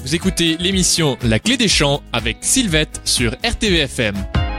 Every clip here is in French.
Vous écoutez l'émission La Clé des Champs avec Sylvette sur RTVFM.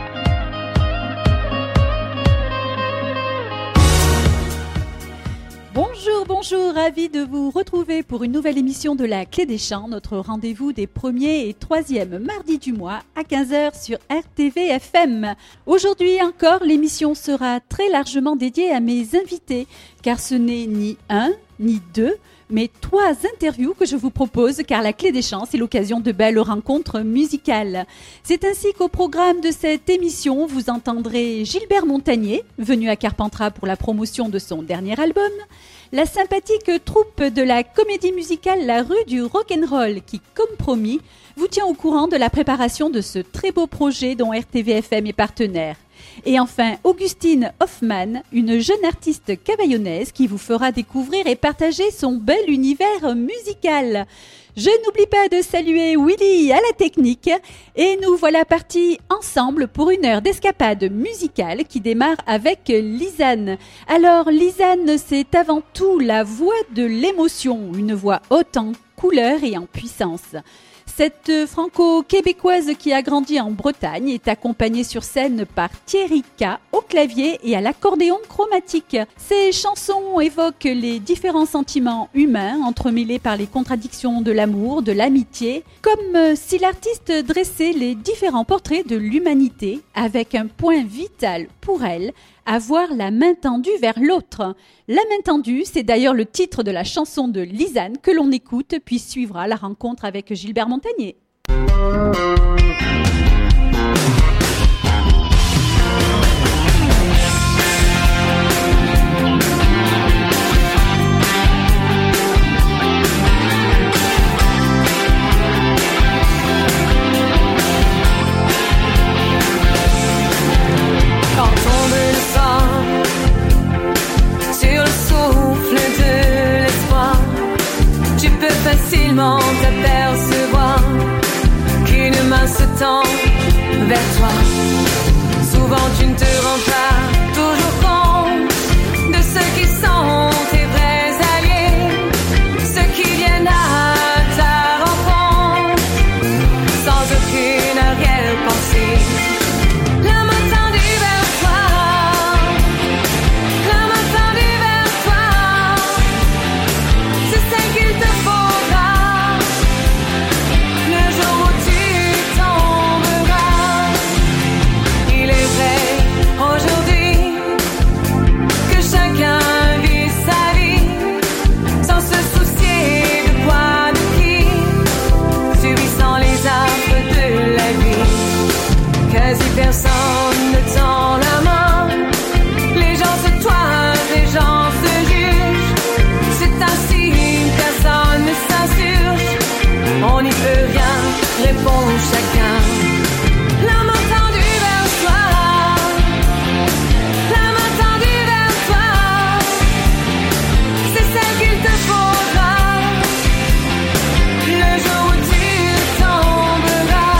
Bonjour, ravi de vous retrouver pour une nouvelle émission de La Clé des Champs, notre rendez-vous des 1er et 3e mardis du mois à 15h sur RTVFM. Aujourd'hui encore, l'émission sera très largement dédiée à mes invités, car ce n'est ni un, ni deux, mais 3 interviews que je vous propose, car La Clé des Champs, c'est l'occasion de belles rencontres musicales. C'est ainsi qu'au programme de cette émission, vous entendrez Gilbert Montagnier, venu à Carpentras pour la promotion de son dernier album, la sympathique troupe de la comédie musicale La Rue du Rock'n'Roll qui, comme promis, vous tient au courant de la préparation de ce très beau projet dont RTVFM est partenaire. Et enfin, Augustine Hoffmann, une jeune artiste cavaillonnaise qui vous fera découvrir et partager son bel univers musical. Je n'oublie pas de saluer Willy à la technique et nous voilà partis ensemble pour une heure d'escapade musicale qui démarre avec Lisanne. Alors Lisanne, c'est avant tout la voix de l'émotion, une voix haute en couleur et en puissance. Cette franco-québécoise qui a grandi en Bretagne est accompagnée sur scène par Thierry K au clavier et à l'accordéon chromatique. Ses chansons évoquent les différents sentiments humains entremêlés par les contradictions de l'amour, de l'amitié, comme si l'artiste dressait les différents portraits de l'humanité avec un point vital pour elle, avoir la main tendue vers l'autre. La main tendue, c'est d'ailleurs le titre de la chanson de Lisanne que l'on écoute, puis suivra la rencontre avec Gilbert Montagnier. Facilement t'apercevoir qu'une main se tend vers toi. Souvent tu ne te rends pas toujours compte de ceux qui sont tes vrais alliés, ceux qui viennent à ta rencontre sans aucune arrière-pensée. La main tendue vers toi, la main tendue vers toi, c'est celle qu'il te faut. Personne ne tend la main, les gens se toisent, les gens se jugent. C'est ainsi, personne ne s'insurge, on n'y peut rien, répond chacun. La main tendue vers toi, la main tendue vers toi, c'est celle qu'il te faudra, le jour où tu tomberas.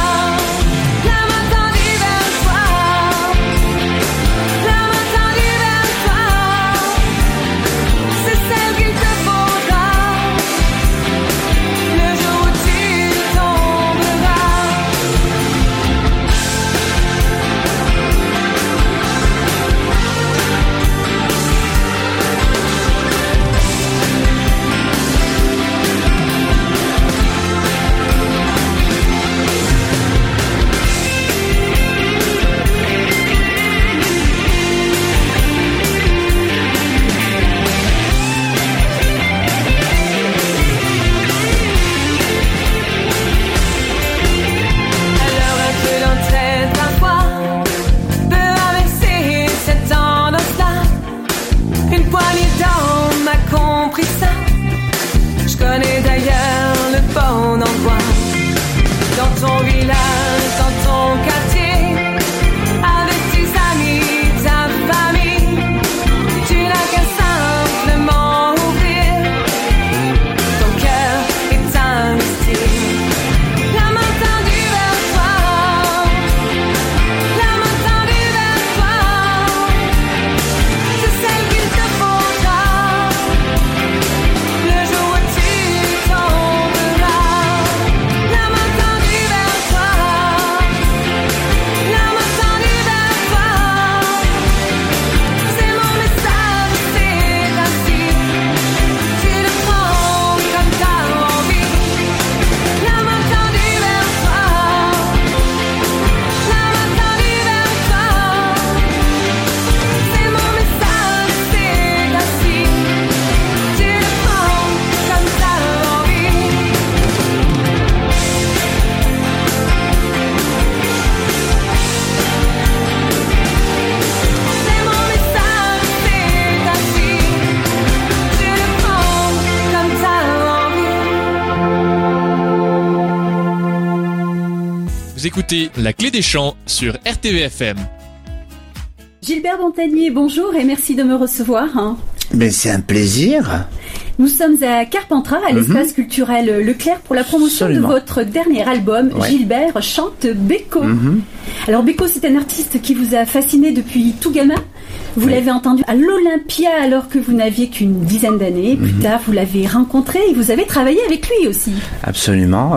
Vous écoutez La Clé des Champs sur RTVFM. Gilbert Montagnier, bonjour et merci de me recevoir. Mais c'est un plaisir. Nous sommes à Carpentras, à l'espace culturel Leclerc, pour la promotion Absolument. de votre dernier album, Ouais. Gilbert chante Beko. Alors Beko, c'est un artiste qui vous a fasciné depuis tout gamin. Vous l'avez entendu à l'Olympia alors que vous n'aviez qu'une dizaine d'années. Plus tard, vous l'avez rencontré et vous avez travaillé avec lui aussi. Absolument.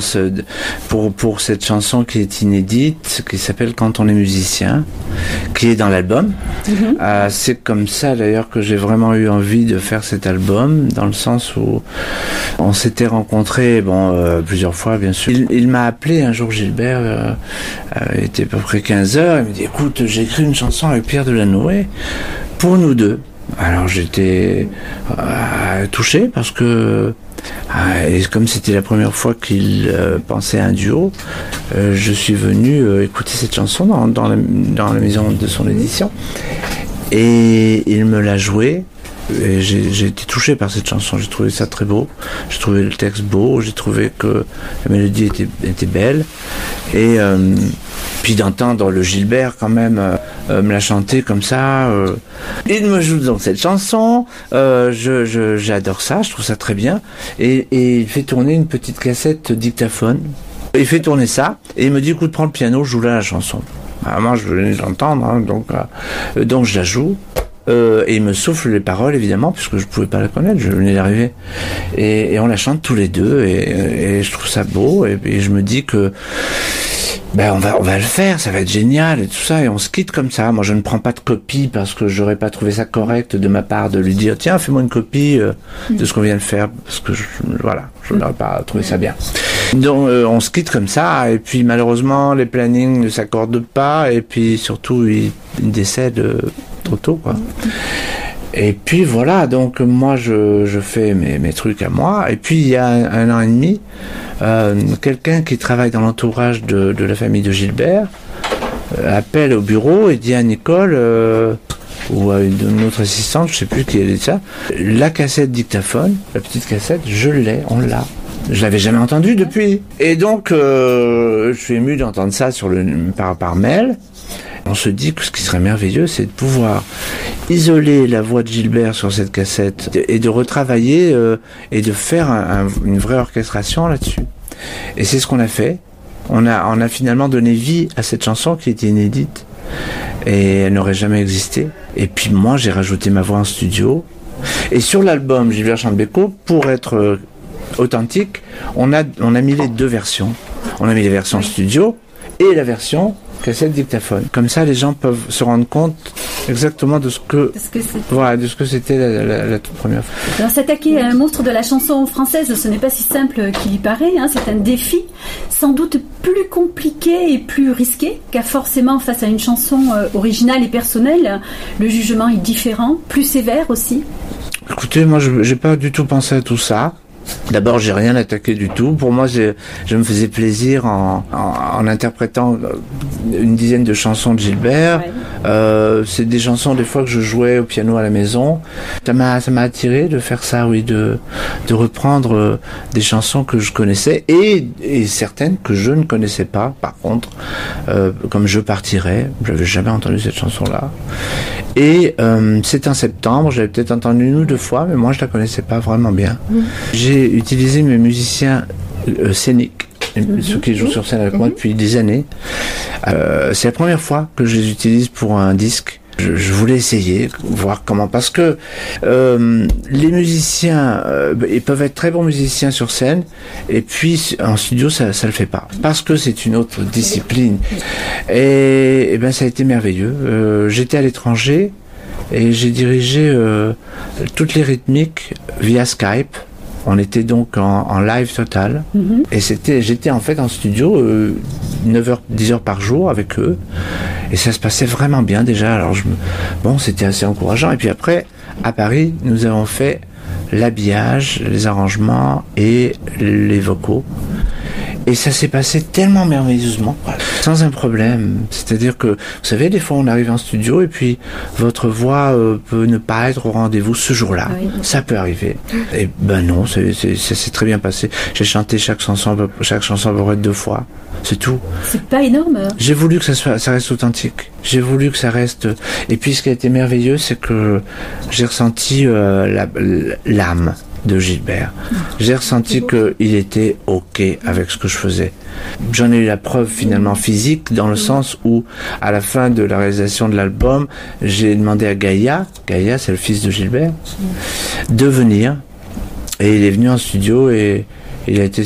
Pour cette chanson qui est inédite, qui s'appelle Quand on est musicien, qui est dans l'album. C'est comme ça d'ailleurs que j'ai vraiment eu envie de faire cet album, dans le sens où on s'était rencontrés plusieurs fois bien sûr. Il m'a appelé un jour, Gilbert, il était à peu près 15h, il me dit écoute, j'ai écrit une chanson avec Pierre Delanoë pour nous deux. Alors j'étais touché parce que et comme c'était la première fois qu'il pensait à un duo, je suis venu écouter cette chanson dans la maison de son édition et il me l'a jouée. Et j'ai été touché par cette chanson, j'ai trouvé ça très beau, j'ai trouvé le texte beau, j'ai trouvé que la mélodie était belle et puis d'entendre le Gilbert quand même me la chanter comme ça, il me joue donc cette chanson, j'adore ça, je trouve ça très bien et il fait tourner une petite cassette dictaphone, il fait tourner ça et il me dit écoute prends le piano, joue là la chanson. Alors moi je venais d'entendre donc je la joue. Et il me souffle les paroles évidemment puisque je pouvais pas la connaître, je venais d'arriver et on la chante tous les deux et je trouve ça beau et je me dis que on va le faire, ça va être génial et tout ça et on se quitte comme ça. Moi je ne prends pas de copie parce que j'aurais pas trouvé ça correct de ma part de lui dire tiens fais-moi une copie de ce qu'on vient de faire parce que je n'aurais pas trouvé ça bien. Donc on se quitte comme ça et puis malheureusement les plannings ne s'accordent pas et puis surtout il décède trop tôt quoi. Et puis voilà, donc moi je fais mes trucs à moi et puis il y a un an et demi quelqu'un qui travaille dans l'entourage de la famille de Gilbert appelle au bureau et dit à Nicole ou à une autre assistante, je sais plus qui est ça, la cassette dictaphone, la petite cassette, on l'a. Je l'avais jamais entendu depuis. Et donc je suis ému d'entendre ça par mail. On se dit que ce qui serait merveilleux, c'est de pouvoir isoler la voix de Gilbert sur cette cassette et de retravailler et de faire une vraie orchestration là-dessus. Et c'est ce qu'on a fait. On a finalement donné vie à cette chanson qui était inédite et elle n'aurait jamais existé. Et puis moi, j'ai rajouté ma voix en studio. Et sur l'album Gilbert chante Beko, pour être authentique, on a mis les deux versions. On a mis les versions studio et la version cassette dictaphone. Comme ça, les gens peuvent se rendre compte exactement de ce que c'était la toute première fois. Alors s'attaquer à un monstre de la chanson française, ce n'est pas si simple qu'il y paraît, c'est un défi sans doute plus compliqué et plus risqué, car forcément face à une chanson originale et personnelle, le jugement est différent, plus sévère aussi. Écoutez, moi j'ai pas du tout pensé à tout ça. D'abord, j'ai rien attaqué du tout. Pour moi, je me faisais plaisir en interprétant une dizaine de chansons de Gilbert. Ouais. C'est des chansons des fois que je jouais au piano à la maison. Ça m'a attiré de faire ça, oui, de reprendre des chansons que je connaissais et certaines que je ne connaissais pas. Par contre, comme Je partirai, j'avais jamais entendu cette chanson-là. Et c'est en septembre, je l'avais peut-être entendue une ou deux fois, mais moi je la connaissais pas vraiment bien. J'ai utilisé mes musiciens scéniques, ceux qui jouent sur scène avec moi depuis des années. C'est la première fois que je les utilise pour un disque. Je voulais essayer, voir comment, parce que les musiciens ils peuvent être très bons musiciens sur scène et puis en studio ça le fait pas, parce que c'est une autre discipline. Et ben ça a été merveilleux. J'étais à l'étranger et j'ai dirigé toutes les rythmiques via Skype. On était donc en live total. Et j'étais en fait en studio 9h, 10h par jour avec eux. Et ça se passait vraiment bien déjà. Alors c'était assez encourageant. Et puis après, à Paris, nous avons fait l'habillage, les arrangements et les vocaux. Et ça s'est passé tellement merveilleusement, sans un problème. C'est-à-dire que, vous savez, des fois on arrive en studio et puis votre voix peut ne pas être au rendez-vous ce jour-là. Oui. Ça peut arriver. Et ben non, ça s'est très bien passé. J'ai chanté chaque chanson à peu près 2 fois. C'est tout. C'est pas énorme. J'ai voulu que ça reste authentique. J'ai voulu que ça reste... Et puis ce qui a été merveilleux, c'est que j'ai ressenti l'âme de Gilbert. J'ai ressenti qu'il était OK avec ce que je faisais. J'en ai eu la preuve finalement physique, dans le sens où, à la fin de la réalisation de l'album, j'ai demandé à Gaïa, c'est le fils de Gilbert, de venir. Et il est venu en studio et il a été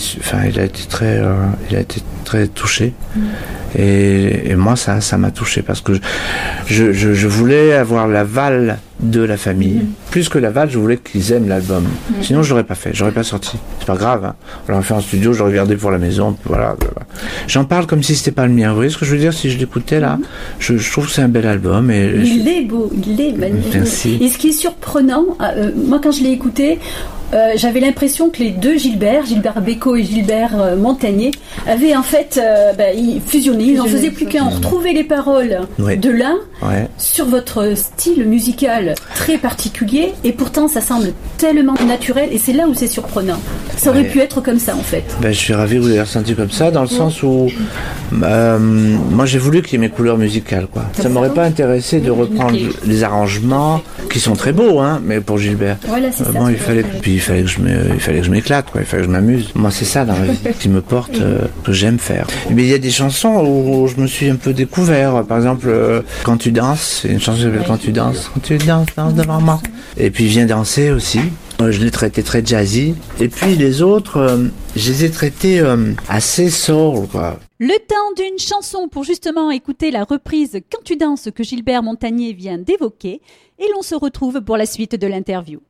très touché. Et moi, ça m'a touché parce que je voulais avoir l'aval de la famille. Plus que l'aval, je voulais qu'ils aiment l'album. Sinon, je l'aurais pas fait, j'aurais pas sorti. C'est pas grave, hein. On l'aurait fait en studio, je l'aurais gardé pour la maison, voilà. J'en parle comme si c'était pas le mien. Vous voyez ce que je veux dire? Si je l'écoutais là, je trouve que c'est un bel album. Il est beau, il est magnifique. Merci. Et ce qui est surprenant, moi quand je l'ai écouté, j'avais l'impression que les deux Gilbert Bécaud et Gilbert Montagné, avaient en fait fusionné. Ils n'en faisaient plus qu'un. On retrouvait les paroles de l'un sur votre style musical très particulier, et pourtant ça semble tellement naturel, et c'est là où c'est surprenant. Ça aurait pu être comme ça en fait. Je suis ravi que vous l'ayez ressenti comme ça, dans le sens où moi j'ai voulu qu'il y ait mes couleurs musicales, quoi. Ça m'aurait pas intéressé de reprendre les arrangements qui sont très beaux, hein, mais pour Gilbert. Voilà, c'est ça. Il fallait que je m'éclate, quoi. Il fallait que je m'amuse. Moi, c'est ça dans la vie qui me porte, que j'aime faire. Mais il y a des chansons où je me suis un peu découvert. Par exemple, Quand tu danses, c'est une chanson qui s'appelle Quand tu danses, danse devant moi. Et puis Viens danser aussi. Je l'ai traité très jazzy. Et puis les autres, je les ai traités assez soul, quoi. Le temps d'une chanson pour justement écouter la reprise Quand tu danses que Gilbert Montagné vient d'évoquer, et l'on se retrouve pour la suite de l'interview.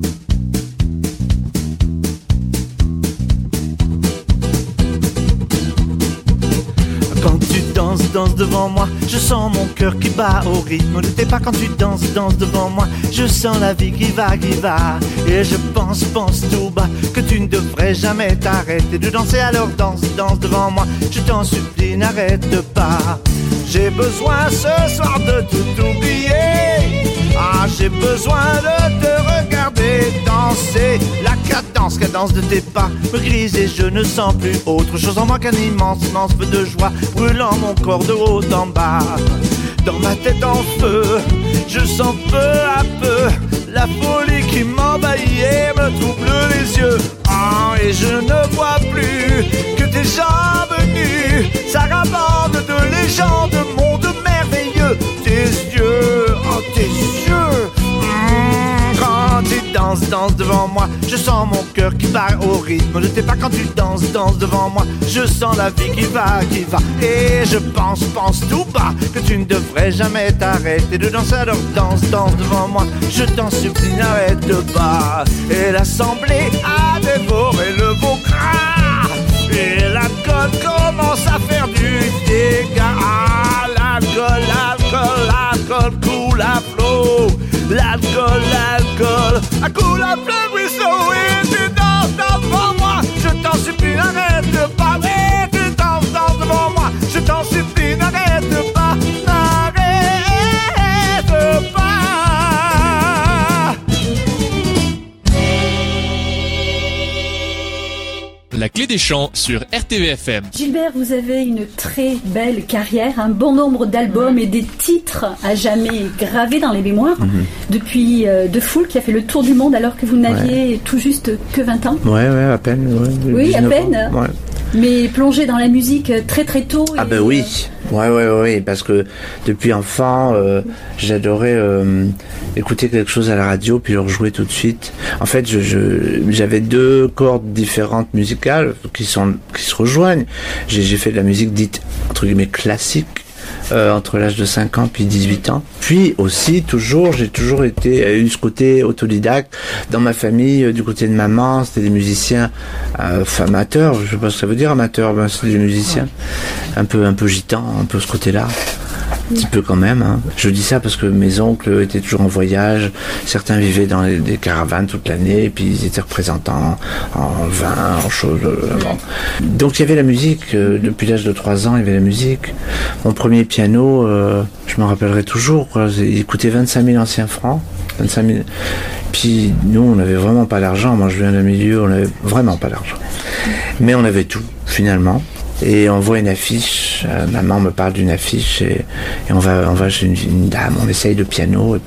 Quand tu danses devant moi, je sens mon cœur qui bat au rythme de tes pas. Quand tu danses devant moi, je sens la vie qui va. Et je pense tout bas que tu ne devrais jamais t'arrêter de danser. Alors danse devant moi, je t'en supplie, n'arrête pas. J'ai besoin ce soir de tout oublier. J'ai besoin de te regarder danser. La cadence de tes pas me grise et je ne sens plus autre chose en moi qu'un immense feu de joie brûlant mon corps de haut en bas. Dans ma tête en feu, je sens peu à peu la folie qui m'envahit et me trouble les yeux. Et je ne vois plus que tes jambes nues, sarabande de légendes, monde merveilleux. Tes yeux, tes yeux. Quand tu danses devant moi, je sens mon cœur qui bat au rythme de tes pas. Quand tu danses devant moi, je sens la vie qui va. Et je pense tout bas que tu ne devrais jamais t'arrêter de danser. Alors danse devant moi, je t'en supplie, n'arrête pas. Et l'assemblée a dévoré le beau gras, et l'alcool commence à faire du dégât. L'alcool coule à flot. L'alcool coule à flot, ruisseau. Et tu danses devant moi, je t'en supplie, n'arrête pas. Et tu danses devant moi, je t'en supplie, n'arrête pas. N'arrête pas. La clé des chants sur RTVFM. Gilbert, vous avez une très belle carrière, un bon nombre d'albums et des titres à jamais gravés dans les mémoires. Depuis De Fool, qui a fait le tour du monde alors que vous n'aviez tout juste que 20 ans. Ouais, à peine. Oui, à peine. Ouais. Mais plongé dans la musique très très tôt. Oui. Oui, parce que depuis enfant, j'adorais écouter quelque chose à la radio puis le rejouer tout de suite. En fait, j'avais 2 cordes différentes musicales qui se rejoignent. J'ai fait de la musique dite entre guillemets classique entre l'âge de 5 ans puis 18 ans. Puis aussi, j'ai toujours eu ce côté autodidacte. Dans ma famille, du côté de maman, c'était des musiciens amateurs. Je sais pas ce que ça veut dire, amateurs. C'était des musiciens un peu gitans, un peu ce côté-là. Un petit peu quand même. Hein. Je dis ça parce que mes oncles étaient toujours en voyage. Certains vivaient dans des caravanes toute l'année, et puis ils étaient représentants en vin, en choses. Bon. Donc il y avait la musique. Depuis l'âge de 3 ans, il y avait la musique. Mon premier piano, je m'en rappellerai toujours. Quoi. Il coûtait 25 000 anciens francs. 25 000. Puis nous, on n'avait vraiment pas d'argent. Moi, je viens d'un milieu, on n'avait vraiment pas d'argent. Mais on avait tout, finalement. Et on voit une affiche, maman me parle d'une affiche, et on va chez une dame, on essaye le piano,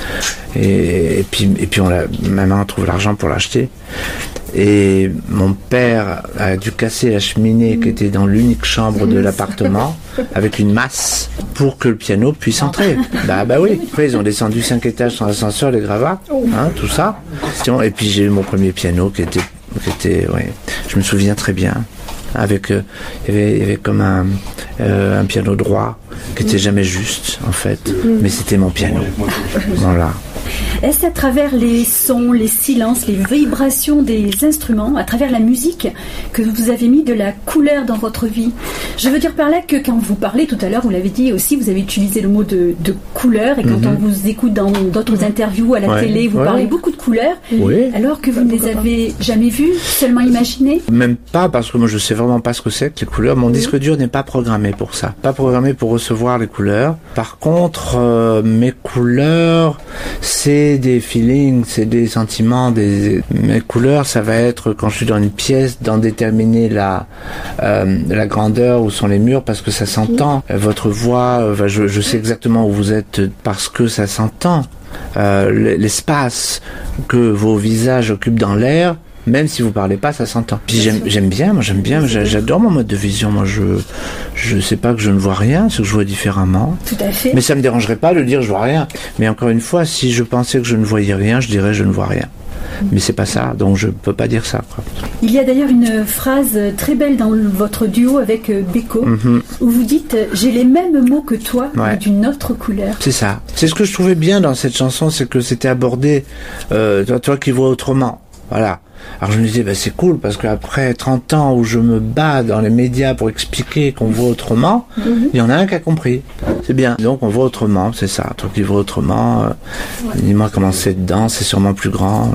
et puis maman trouve l'argent pour l'acheter. Et mon père a dû casser la cheminée qui était dans l'unique chambre de l'appartement avec une masse pour que le piano puisse entrer. Bah oui. Après, ils ont descendu 5 étages sans ascenseur, les gravats, hein, tout ça. Et puis j'ai eu mon premier piano qui était ouais, je me souviens très bien. Avec il y avait comme un piano droit qui était jamais juste en fait, mais c'était mon piano. Voilà. Est-ce à travers les sons, les silences, les vibrations des instruments, à travers la musique, que vous avez mis de la couleur dans votre vie? Je veux dire par là que quand vous parlez tout à l'heure, vous l'avez dit aussi, vous avez utilisé le mot de couleur, et quand on vous écoute dans d'autres interviews à la télé, vous parlez beaucoup de couleurs, alors que vous ne les avez jamais vues, seulement imaginées? Même pas, parce que moi je sais vraiment pas ce que c'est que les couleurs. Mon disque dur n'est pas programmé pour ça, pas programmé pour recevoir les couleurs. Par contre, mes couleurs, c'est des feelings, c'est des sentiments. Mes couleurs, ça va être quand je suis dans une pièce, d'en déterminer la grandeur, où sont les murs, parce que ça s'entend. Votre voix, je sais exactement où vous êtes parce que ça s'entend. L'espace que vos visages occupent dans l'air, même si vous parlez pas, ça s'entend. Puis j'aime bien, j'adore mon mode de vision. Moi, je sais pas que je ne vois rien, c'est que je vois différemment. Tout à fait. Mais ça me dérangerait pas de dire je vois rien. Mais encore une fois, si je pensais que je ne voyais rien, je dirais je ne vois rien. Mais c'est pas ça, donc je peux pas dire ça, quoi. Il y a d'ailleurs une phrase très belle dans votre duo avec Beko, où vous dites « J'ai les mêmes mots que toi, mais d'une autre couleur ». C'est ça. C'est ce que je trouvais bien dans cette chanson, c'est que c'était abordé, toi qui vois autrement. Voilà. Alors je me disais, c'est cool, parce qu'après 30 ans où je me bats dans les médias pour expliquer qu'on voit autrement, il y en a un qui a compris. C'est bien. Donc on voit autrement, c'est ça. Toi qui vois autrement, dis-moi comment c'est dedans, c'est sûrement plus grand.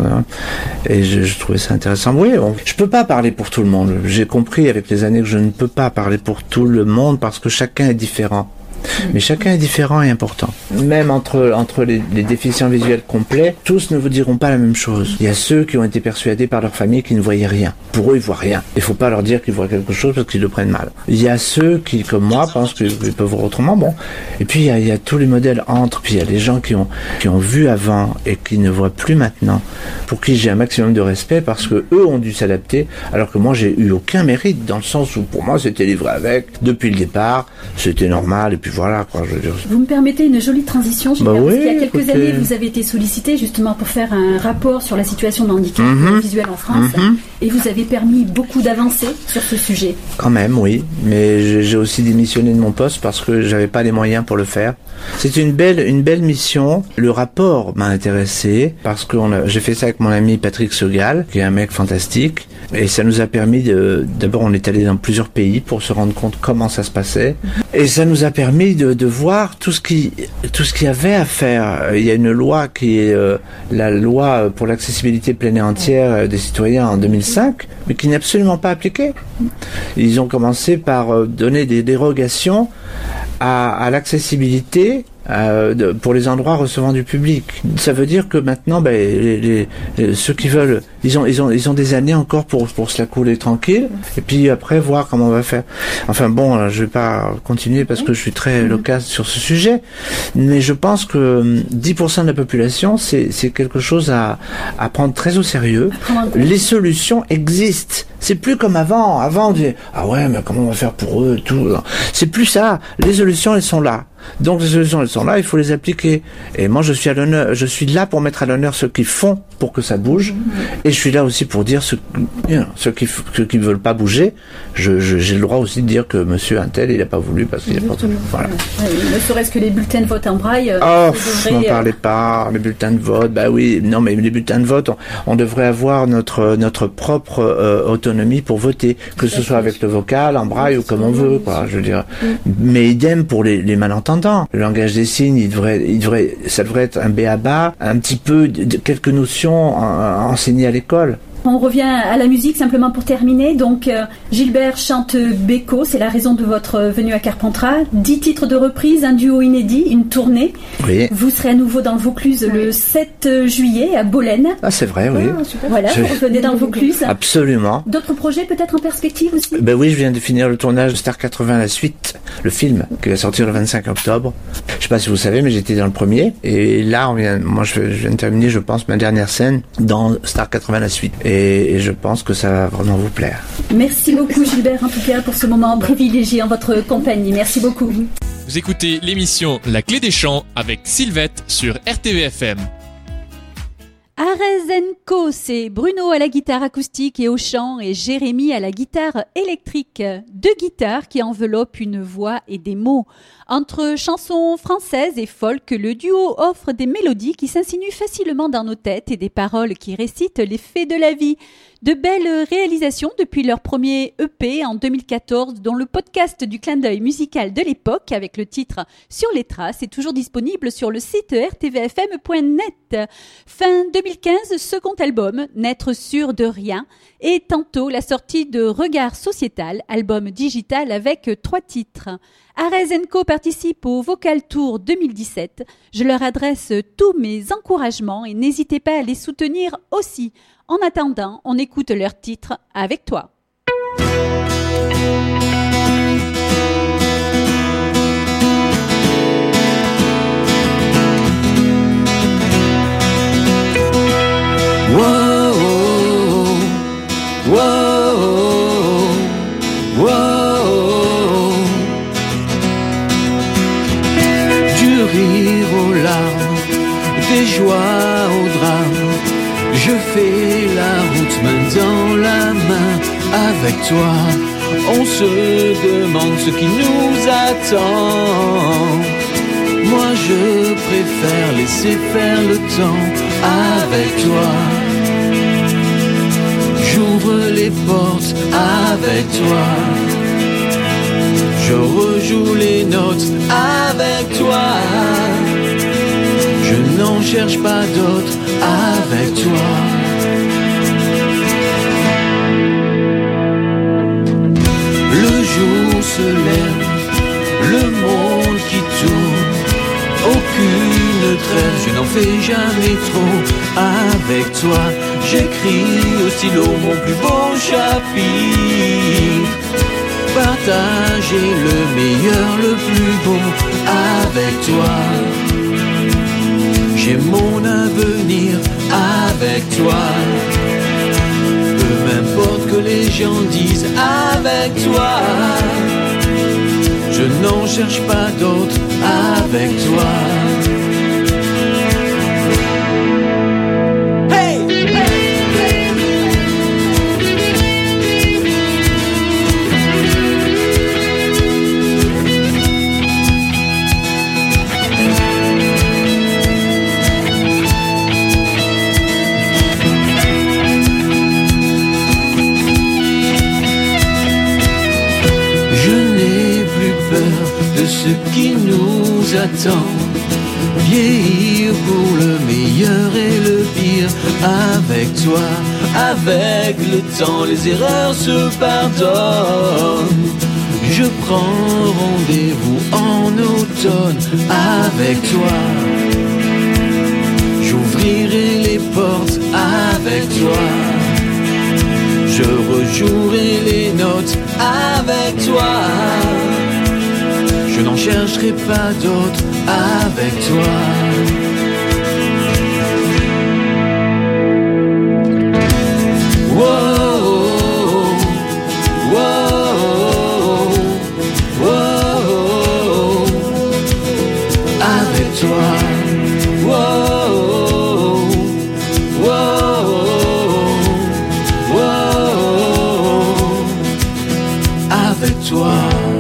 Et je trouvais ça intéressant. Oui, je peux pas parler pour tout le monde. J'ai compris avec les années que je ne peux pas parler pour tout le monde, parce que chacun est différent. Mais chacun est différent et important. Même entre les déficients visuels complets, tous ne vous diront pas la même chose. Il y a ceux qui ont été persuadés par leur famille qu'ils ne voyaient rien. Pour eux, ils voient rien. Il faut pas leur dire qu'ils voient quelque chose parce qu'ils le prennent mal. Il y a ceux qui, comme moi, pensent qu'ils peuvent voir autrement. Bon. Et puis il y a tous les modèles entre. Puis il y a les gens qui ont vu avant et qui ne voient plus maintenant. Pour qui j'ai un maximum de respect, parce que eux ont dû s'adapter, alors que moi j'ai eu aucun mérite, dans le sens où pour moi c'était livré avec depuis le départ. C'était normal. Et puis voilà, quoi, je veux dire. Vous me permettez une jolie transition, parce qu'il y a quelques années, vous avez été sollicité justement pour faire un rapport sur la situation de handicap visuel en France, et vous avez permis beaucoup d'avancées sur ce sujet. Quand même, oui, mais j'ai aussi démissionné de mon poste parce que j'avais pas les moyens pour le faire. C'est une belle mission. Le rapport m'a intéressé parce que j'ai fait ça avec mon ami Patrick Segal, qui est un mec fantastique, et ça nous a permis d'abord on est allé dans plusieurs pays pour se rendre compte comment ça se passait, et ça nous a permis de voir tout ce qu'il y avait à faire. Il y a une loi qui est la loi pour l'accessibilité pleine et entière des citoyens en 2005, mais qui n'est absolument pas appliquée. Ils ont commencé par donner des dérogations à l'accessibilité pour les endroits recevant du public. Ça veut dire que maintenant, ceux qui veulent, ils ont des années encore pour se la couler tranquille, et puis après voir comment on va faire. Enfin bon, je vais pas continuer parce que je suis très loquace sur ce sujet, mais je pense que 10% de la population, c'est quelque chose à prendre très au sérieux. Les solutions existent. C'est plus comme avant. Avant, on disait, ah ouais, mais comment on va faire pour eux, tout. C'est plus ça. Les solutions, elles sont là. Donc les solutions, elles sont là, il faut les appliquer. Et moi, je suis là pour mettre à l'honneur ceux qui font pour que ça bouge. Et je suis là aussi pour dire ceux qui ne veulent pas bouger. J'ai le droit aussi de dire que monsieur Untel, il n'a pas voulu parce qu'il n'a pas voulu. Voilà. Ne serait-ce que les bulletins de vote en braille. N'en parlez pas, les bulletins de vote, bah oui, non mais les bulletins de vote, on devrait avoir notre propre autonomie pour voter, que ce soit avec le vocal, en braille ou comme on veut, quoi, je veux dire. Mais idem pour les malentendants. Le langage des signes, ça devrait être un b.a.-ba, un petit peu de quelques notions enseignées à l'école. On revient à la musique simplement pour terminer. Donc Gilbert chante Beko, c'est la raison de votre venue à Carpentras. 10 titres de reprise, un duo inédit, une tournée. Oui. Vous serez à nouveau dans le Vaucluse le 7 juillet à Bolène. Ah c'est vrai, oui. Voilà, vous revenez dans le Vaucluse. Absolument. D'autres projets peut-être en perspective aussi? Ben oui, je viens de finir le tournage de Star 80 la suite, le film, qui va sortir le 25 octobre. Je sais pas si vous savez, mais j'étais dans le premier. Et là, je viens de terminer, je pense, ma dernière scène dans Star 80 la suite. Et je pense que ça va vraiment vous plaire. Merci beaucoup Gilbert en tout cas pour ce moment privilégié en votre compagnie. Merci beaucoup. Vous écoutez l'émission La Clé des Champs avec Sylvette sur RTVFM. Arezenco, c'est Bruno à la guitare acoustique et au chant et Jérémy à la guitare électrique. 2 guitares qui enveloppent une voix et des mots. Entre chansons françaises et folk, le duo offre des mélodies qui s'insinuent facilement dans nos têtes et des paroles qui récitent les faits de la vie. De belles réalisations depuis leur premier EP en 2014, dont le podcast du clin d'œil musical de l'époque avec le titre Sur les traces est toujours disponible sur le site rtvfm.net. Fin 2015, second album, N'être sûr de rien, et tantôt la sortie de Regard sociétal, album digital avec 3 titres. Arezenco participe au Vocal Tour 2017. Je leur adresse tous mes encouragements et n'hésitez pas à les soutenir aussi. En attendant, on écoute leur titre Avec toi. Wow, wow, wow. Du rire aux larmes, des joies au drame, je fais la route main dans la main avec toi. On se demande ce qui nous attend. Moi je préfère laisser faire le temps avec toi. J'ouvre les portes avec toi. Je rejoue les notes avec toi. Je n'en cherche pas d'autres avec toi. Le jour se lève, le monde qui tourne, aucune trêve, je n'en fais jamais trop avec toi. J'écris au stylo mon plus beau chapitre, partager le meilleur, le plus beau avec toi. J'ai mon avenir avec toi. Peu m'importe que les gens disent avec toi. Je n'en cherche pas d'autres avec toi. Ce qui nous attend, vieillir pour le meilleur et le pire avec toi. Avec le temps, les erreurs se pardonnent. Je prends rendez-vous en automne avec toi. J'ouvrirai les portes avec toi. Je rejouerai les notes avec toi. Je n'en chercherai pas d'autres avec toi. Wow, wow, wow, avec toi. Wow, wow. toi.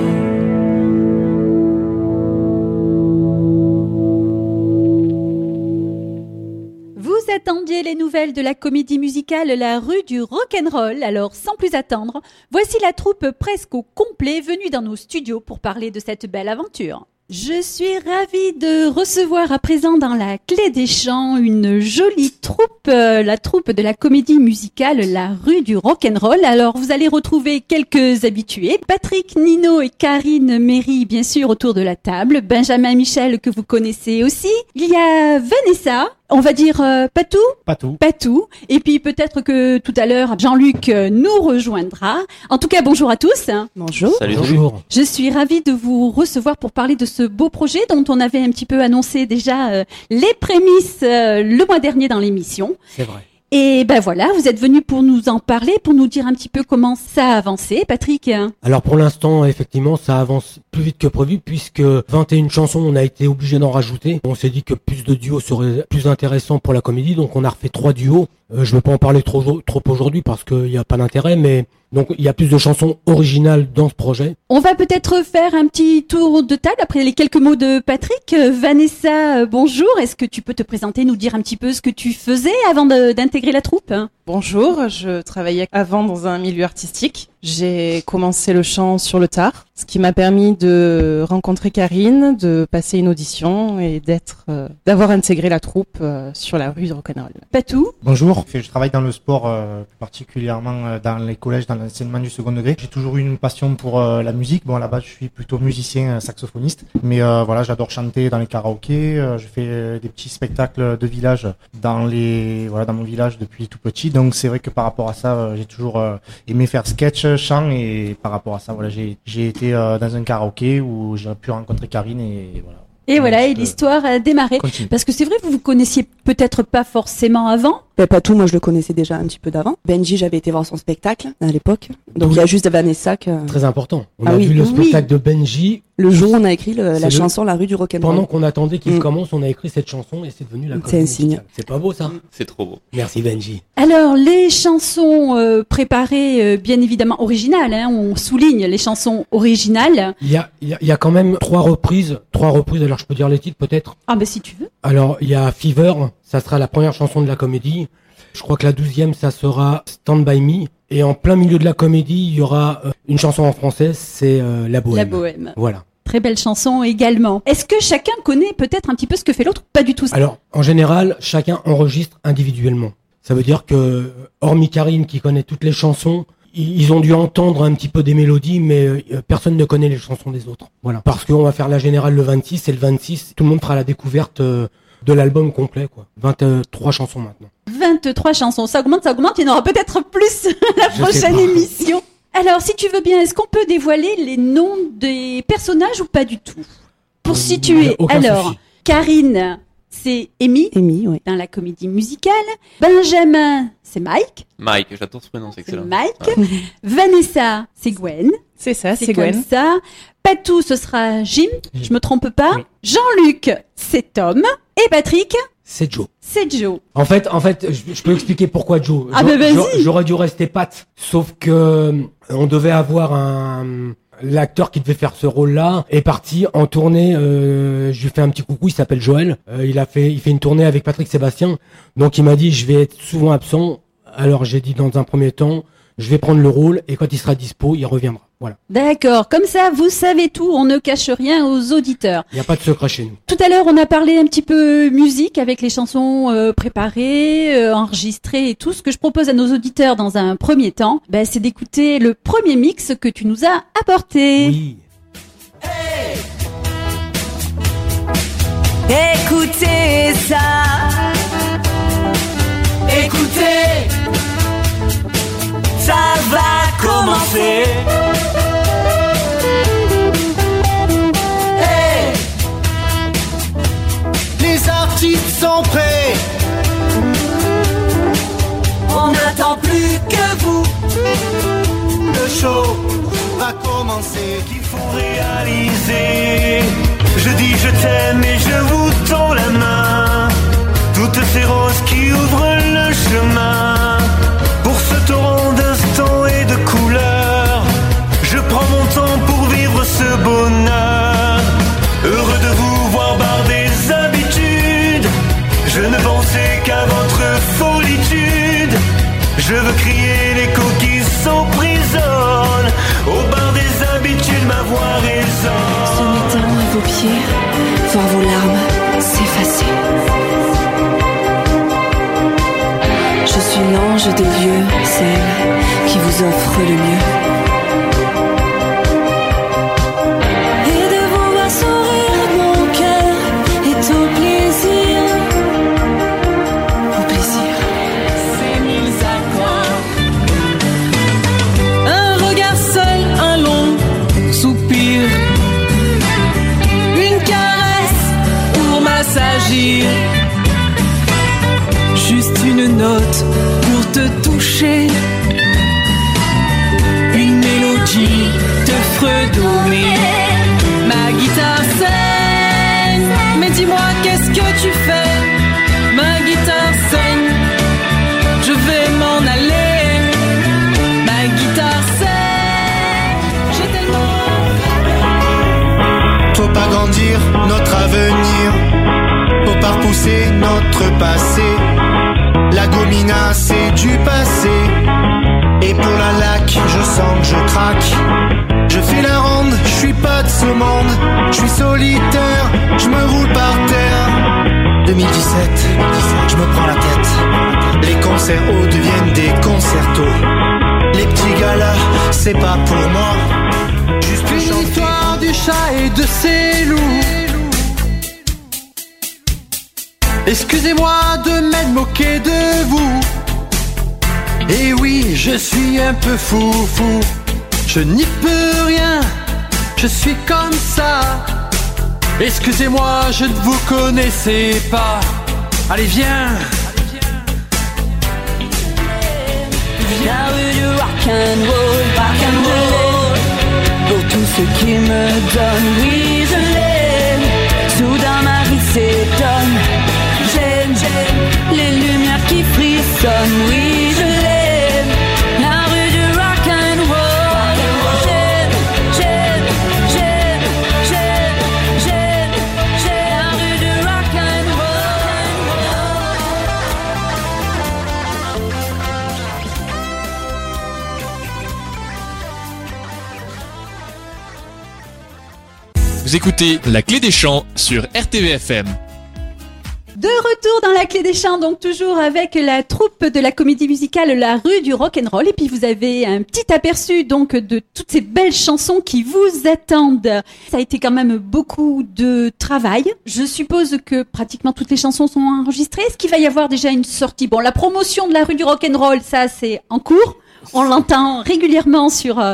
Vous attendiez les nouvelles de la comédie musicale La Rue du Rock'n'Roll, alors sans plus attendre, voici la troupe presque au complet venue dans nos studios pour parler de cette belle aventure. Je suis ravie de recevoir à présent dans la Clé des Champs une jolie troupe, la troupe de la comédie musicale La Rue du Rock'n'Roll. Alors vous allez retrouver quelques habitués, Patrick, Nino et Karine Méry bien sûr autour de la table, Benjamin Michel que vous connaissez aussi, il y a Vanessa, on va dire Patou, et puis peut-être que tout à l'heure Jean-Luc nous rejoindra. En tout cas bonjour à tous. Bonjour. Salut. Bonjour. Je suis ravie de vous recevoir pour parler de ce beau projet dont on avait un petit peu annoncé déjà les prémices le mois dernier dans l'émission. C'est vrai. Et ben voilà, vous êtes venus pour nous en parler, pour nous dire un petit peu comment ça a avancé. Patrick? Alors pour l'instant, effectivement, ça avance plus vite que prévu puisque 21 chansons, on a été obligé d'en rajouter. On s'est dit que plus de duos serait plus intéressant pour la comédie, donc on a refait 3 duos. Je ne veux pas en parler trop aujourd'hui parce qu'il n'y a pas d'intérêt, mais donc il y a plus de chansons originales dans ce projet. On va peut-être faire un petit tour de table après les quelques mots de Patrick. Vanessa, bonjour. Est-ce que tu peux te présenter, nous dire un petit peu ce que tu faisais avant d'intégrer la troupe? Bonjour, je travaillais avant dans un milieu artistique. J'ai commencé le chant sur le tard, ce qui m'a permis de rencontrer Karine, de passer une audition et d'avoir intégré la troupe sur la rue du Rock'n'Roll. Patou? Bonjour, je travaille dans le sport, plus particulièrement dans les collèges, dans l'enseignement du second degré. J'ai toujours eu une passion pour la musique. Bon, à la base, je suis plutôt musicien, saxophoniste, mais voilà, j'adore chanter dans les karaokés. Je fais des petits spectacles de village dans mon village depuis tout petit. Donc c'est vrai que par rapport à ça, j'ai toujours aimé faire sketch, chant, et par rapport à ça, voilà, j'ai été dans un karaoké où j'ai pu rencontrer Karine et voilà. Et voilà, et l'histoire a démarré. Continue. Parce que c'est vrai, vous connaissiez peut-être pas forcément avant. Patou, moi je le connaissais déjà un petit peu d'avant. Benji, j'avais été voir son spectacle à l'époque. Donc il y a juste Vanessa que... Très important. On Ah a oui. vu le Oui. spectacle de Benji. Le jour où on a écrit la C'est chanson La Rue du Rock'n'Roll. Pendant qu'on attendait qu'il commence, on a écrit cette chanson et c'est devenu la C'est comédie un signe. musicale. C'est pas beau ça? C'est trop beau. Merci Benji. Alors, les chansons préparées, bien évidemment originales, hein, on souligne les chansons originales. Il y a quand même 3 reprises. Alors je peux dire les titres peut-être. Ah ben si tu veux. Alors il y a Fever, ça sera la première chanson de la comédie. Je crois que la 12e, ça sera Stand By Me. Et en plein milieu de la comédie, il y aura une chanson en français, c'est La Bohème. La Bohème. Voilà. Très belle chanson également. Est-ce que chacun connaît peut-être un petit peu ce que fait l'autre? Pas du tout. Alors, en général, chacun enregistre individuellement. Ça veut dire que, hormis Karine qui connaît toutes les chansons, ils ont dû entendre un petit peu des mélodies, mais personne ne connaît les chansons des autres. Voilà. Parce qu'on va faire la générale le 26, et le 26, tout le monde fera la découverte de l'album complet, quoi. 23 chansons maintenant. 23 chansons. Ça augmente, il y en aura peut-être plus la Je prochaine sais pas. émission. Alors, si tu veux bien, est-ce qu'on peut dévoiler les noms des personnages ou pas du tout? Pour situer, aucun alors, souci. Karine, c'est Amy, oui. dans la comédie musicale. Benjamin, c'est Mike. Mike, j'adore ce prénom, c'est C'est excellent. Mike. Vanessa, c'est Gwen. C'est ça, c'est comme Gwen. ça. Patou, ce sera Jim. Je me trompe pas. Oui. Jean-Luc, c'est Tom. Et Patrick, C'est Joe. c'est Joe. En fait, je peux expliquer pourquoi Joe. Ah ben vas-y. J'aurais dû rester Pat. Sauf que on devait avoir l'acteur qui devait faire ce rôle-là est parti en tournée. Je lui fais un petit coucou. Il s'appelle Joël. Il fait une tournée avec Patrick Sébastien. Donc il m'a dit je vais être souvent absent. Alors j'ai dit dans un premier temps je vais prendre le rôle et quand il sera dispo il reviendra. Voilà. D'accord. Comme ça, vous savez tout. On ne cache rien aux auditeurs. Il n'y a pas de secret chez nous. Tout à l'heure, on a parlé un petit peu musique avec les chansons préparées, enregistrées et tout. Ce que je propose à nos auditeurs dans un premier temps, c'est d'écouter le premier mix que tu nous as apporté. Oui. Écoutez ça. Écoutez. Ça va commencer. Hey, les artistes sont prêts. On n'attend plus que vous. Le show va commencer. Qu'il faut réaliser. Je dis je t'aime et je vous tends la main. Toutes ces roses qui ouvrent le chemin. Pour ce torrent d'instants et de couleurs, je prends mon temps pour vivre ce bonheur. Heureux de vous voir par des habitudes. Je ne pensais qu'à votre folitude. Je veux crier l'écho qui s'emprisonne. Au bar des habitudes, ma voix résonne. Se mettant à vos pieds, voir vos larmes s'effacer. Je suis l'ange des lieux, celle qui vous offre le mieux. Et de vous voir sourire, mon cœur est au plaisir. Au plaisir. Ces mille accords. Un regard seul, un long soupir. Une caresse pour m'assagir. Juste une note pour te toucher. Une mélodie te fredonner. Ma guitare saigne. Mais dis-moi qu'est-ce que tu fais? Ma guitare saigne. Je vais m'en aller. Ma guitare saigne. J'ai tellement... Faut pas grandir notre avenir. Faut pas repousser notre passé. La gomina c'est du passé. Et pour la laque je sens que je craque. Je fais la ronde, je suis pas de ce monde. Je suis solitaire, je me roule par terre. 2017, je me prends la tête. Les concerts hauts deviennent des concertos. Les petits galas, c'est pas pour moi. Juste une histoire du chat et de ses loups. Excusez-moi de m'être moqué de vous. Et oui, je suis un peu fou. Je n'y peux rien, je suis comme ça. Excusez-moi, je ne vous connaissais pas. Allez, viens. La rue du rock'n'roll, pour tout ce qui me donne, oui je l'aime. Soudain ma vie s'étonne. J'aime les lumières qui frissonnent, oui je l'aime. La rue du rock'n'roll, j'aime. La rue du rock'n'roll. Vous écoutez La Clé des Champs sur RTVFM. De retour dans la Clé des Champs, donc toujours avec la troupe de la comédie musicale La Rue du Rock'n'Roll. Et puis vous avez un petit aperçu donc de toutes ces belles chansons qui vous attendent. Ça a été quand même beaucoup de travail. Je suppose que pratiquement toutes les chansons sont enregistrées. Est-ce qu'il va y avoir déjà une sortie? Bon, la promotion de La Rue du Rock'n'Roll, ça c'est en cours. On l'entend régulièrement sur le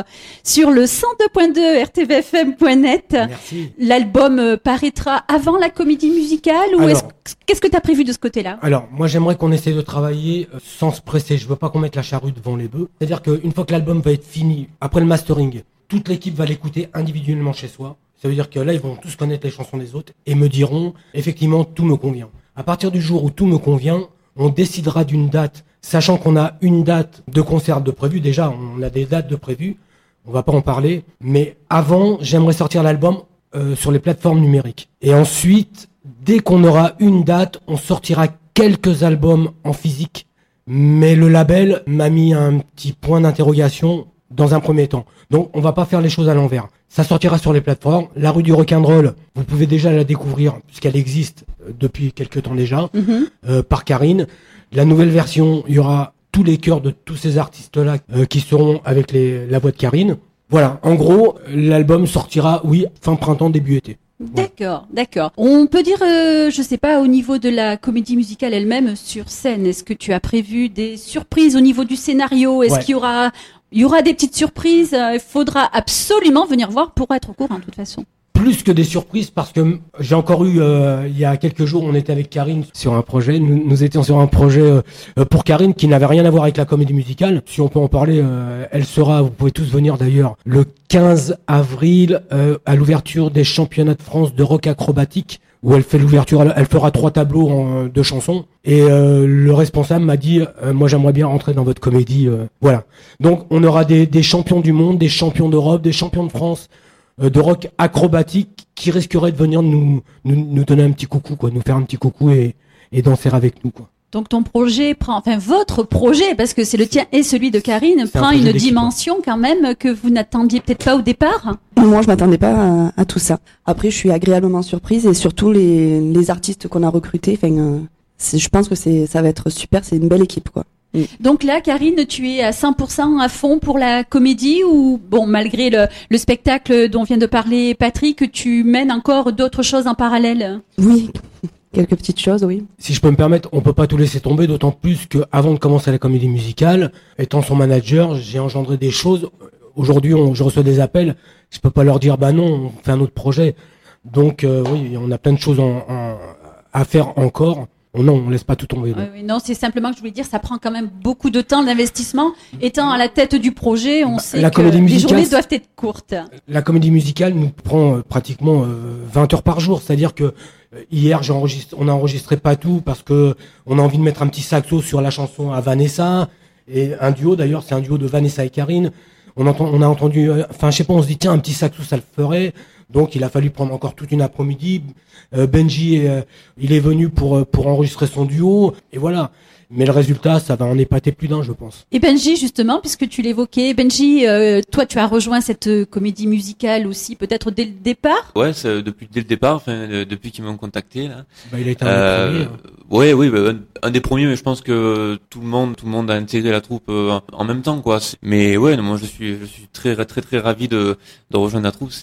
102.2 rtvfm.net. Merci. L'album paraîtra avant la comédie musicale ou qu'est-ce que tu as prévu de ce côté-là? Alors, moi j'aimerais qu'on essaie de travailler sans se presser. Je veux pas qu'on mette la charrue devant les bœufs. C'est-à-dire qu'une fois que l'album va être fini, après le mastering, toute l'équipe va l'écouter individuellement chez soi. Ça veut dire que là, ils vont tous connaître les chansons des autres et me diront, effectivement, tout me convient. À partir du jour où tout me convient, on décidera d'une date, sachant qu'on a une date de concert de prévu. Déjà, on a des dates de prévues. On va pas en parler. Mais avant, j'aimerais sortir l'album sur les plateformes numériques. Et ensuite, dès qu'on aura une date, on sortira quelques albums en physique. Mais le label m'a mis un petit point d'interrogation dans un premier temps. Donc, on va pas faire les choses à l'envers. Ça sortira sur les plateformes. La Rue du Rock'n'Roll, vous pouvez déjà la découvrir puisqu'elle existe depuis quelques temps déjà, par Karine. La nouvelle version, il y aura tous les chœurs de tous ces artistes-là qui seront avec la voix de Karine. Voilà, en gros, l'album sortira, oui, fin printemps, début été. D'accord, d'accord. On peut dire, je sais pas, au niveau de la comédie musicale elle-même sur scène, est-ce que tu as prévu des surprises au niveau du scénario? Est-ce qu'il y aura des petites surprises? Il faudra absolument venir voir pour être au courant de toute façon. Plus que des surprises, parce que j'ai encore eu, il y a quelques jours, on était avec Karine sur un projet. Nous étions sur un projet pour Karine qui n'avait rien à voir avec la comédie musicale. Si on peut en parler, elle sera, vous pouvez tous venir d'ailleurs, le 15 avril à l'ouverture des championnats de France de rock acrobatique où elle fait l'ouverture, elle fera 3 tableaux de chansons. Et le responsable m'a dit, moi j'aimerais bien rentrer dans votre comédie. Voilà. Donc on aura des champions du monde, des champions d'Europe, des champions de France de rock acrobatique qui risqueraient de venir nous donner un petit coucou, quoi, nous faire un petit coucou et danser avec nous, quoi. Donc ton projet votre projet, parce que c'est le tien et celui de Karine, prend une dimension quand même que vous n'attendiez peut-être pas au départ. Moi, je m'attendais pas à tout ça. Après, je suis agréablement surprise et surtout les artistes qu'on a recrutés. Je pense que ça va être super. C'est une belle équipe, quoi. Donc là, Karine, tu es à 100% à fond pour la comédie ou malgré le spectacle dont vient de parler Patrick, tu mènes encore d'autres choses en parallèle? Oui. Quelques petites choses, oui. Si je peux me permettre, on peut pas tout laisser tomber, d'autant plus que avant de commencer la comédie musicale, étant son manager, j'ai engendré des choses. Aujourd'hui, je reçois des appels, je peux pas leur dire non, on fait un autre projet. Donc oui, on a plein de choses à faire encore. Non, on laisse pas tout tomber. Non, c'est simplement que je voulais dire, ça prend quand même beaucoup de temps d'investissement. Étant à la tête du projet, on sait que les journées doivent être courtes. La comédie musicale nous prend pratiquement 20 heures par jour. C'est-à-dire que hier, on a enregistré pas tout parce que on a envie de mettre un petit saxo sur la chanson à Vanessa. Et un duo, d'ailleurs, c'est un duo de Vanessa et Karine. On a entendu, je sais pas, on se dit, tiens, un petit saxo, ça le ferait. Donc, il a fallu prendre encore toute une après-midi. Benji, il est venu pour enregistrer son duo. Et voilà. Mais le résultat, ça va en épater plus d'un, je pense. Et Benji, justement, puisque tu l'évoquais, Benji, toi, tu as rejoint cette comédie musicale aussi, peut-être dès le départ? Ouais, c'est dès le départ, depuis qu'ils m'ont contacté, là. Il a été un des premiers. Oui, un des premiers, mais je pense que tout le monde a intégré la troupe en même temps, quoi. Mais ouais, moi, je suis très, très, très ravi de rejoindre la troupe.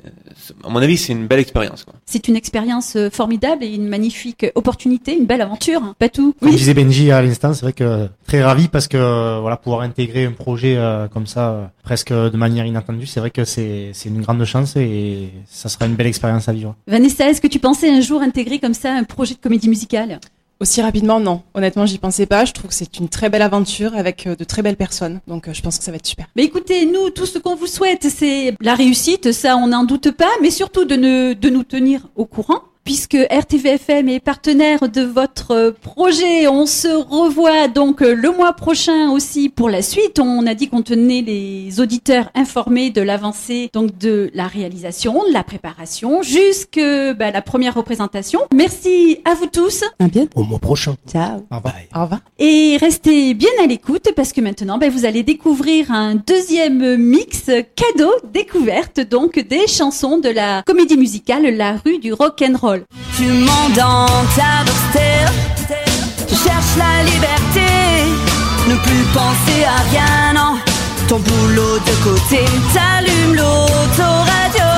À mon avis, c'est une belle expérience, quoi. C'est une expérience formidable et une magnifique opportunité, une belle aventure. Patou? Comme disait Benji à l'instant, c'est vrai que très ravi parce que pouvoir intégrer un projet comme ça, presque de manière inattendue, c'est vrai que c'est une grande chance et ça sera une belle expérience à vivre. Vanessa, est-ce que tu pensais un jour intégrer comme ça un projet de comédie musicale? Aussi rapidement, non. Honnêtement, j'y pensais pas. Je trouve que c'est une très belle aventure avec de très belles personnes. Donc, je pense que ça va être super. Mais écoutez, nous, tout ce qu'on vous souhaite, c'est la réussite. Ça, on n'en doute pas. Mais surtout de nous tenir au courant. Puisque RTVFM est partenaire de votre projet, on se revoit donc le mois prochain aussi pour la suite. On a dit qu'on tenait les auditeurs informés de l'avancée donc de la réalisation, de la préparation, jusque la première représentation. Merci à vous tous. À bientôt. Au mois prochain. Ciao. Au revoir. Au revoir. Et restez bien à l'écoute parce que maintenant vous allez découvrir un deuxième mix cadeau découverte donc des chansons de la comédie musicale La Rue du Rock'n'Roll. Tu montes dans ta doorstep, tu cherches la liberté, ne plus penser à rien, non. Ton boulot de côté, t'allumes l'autoradio,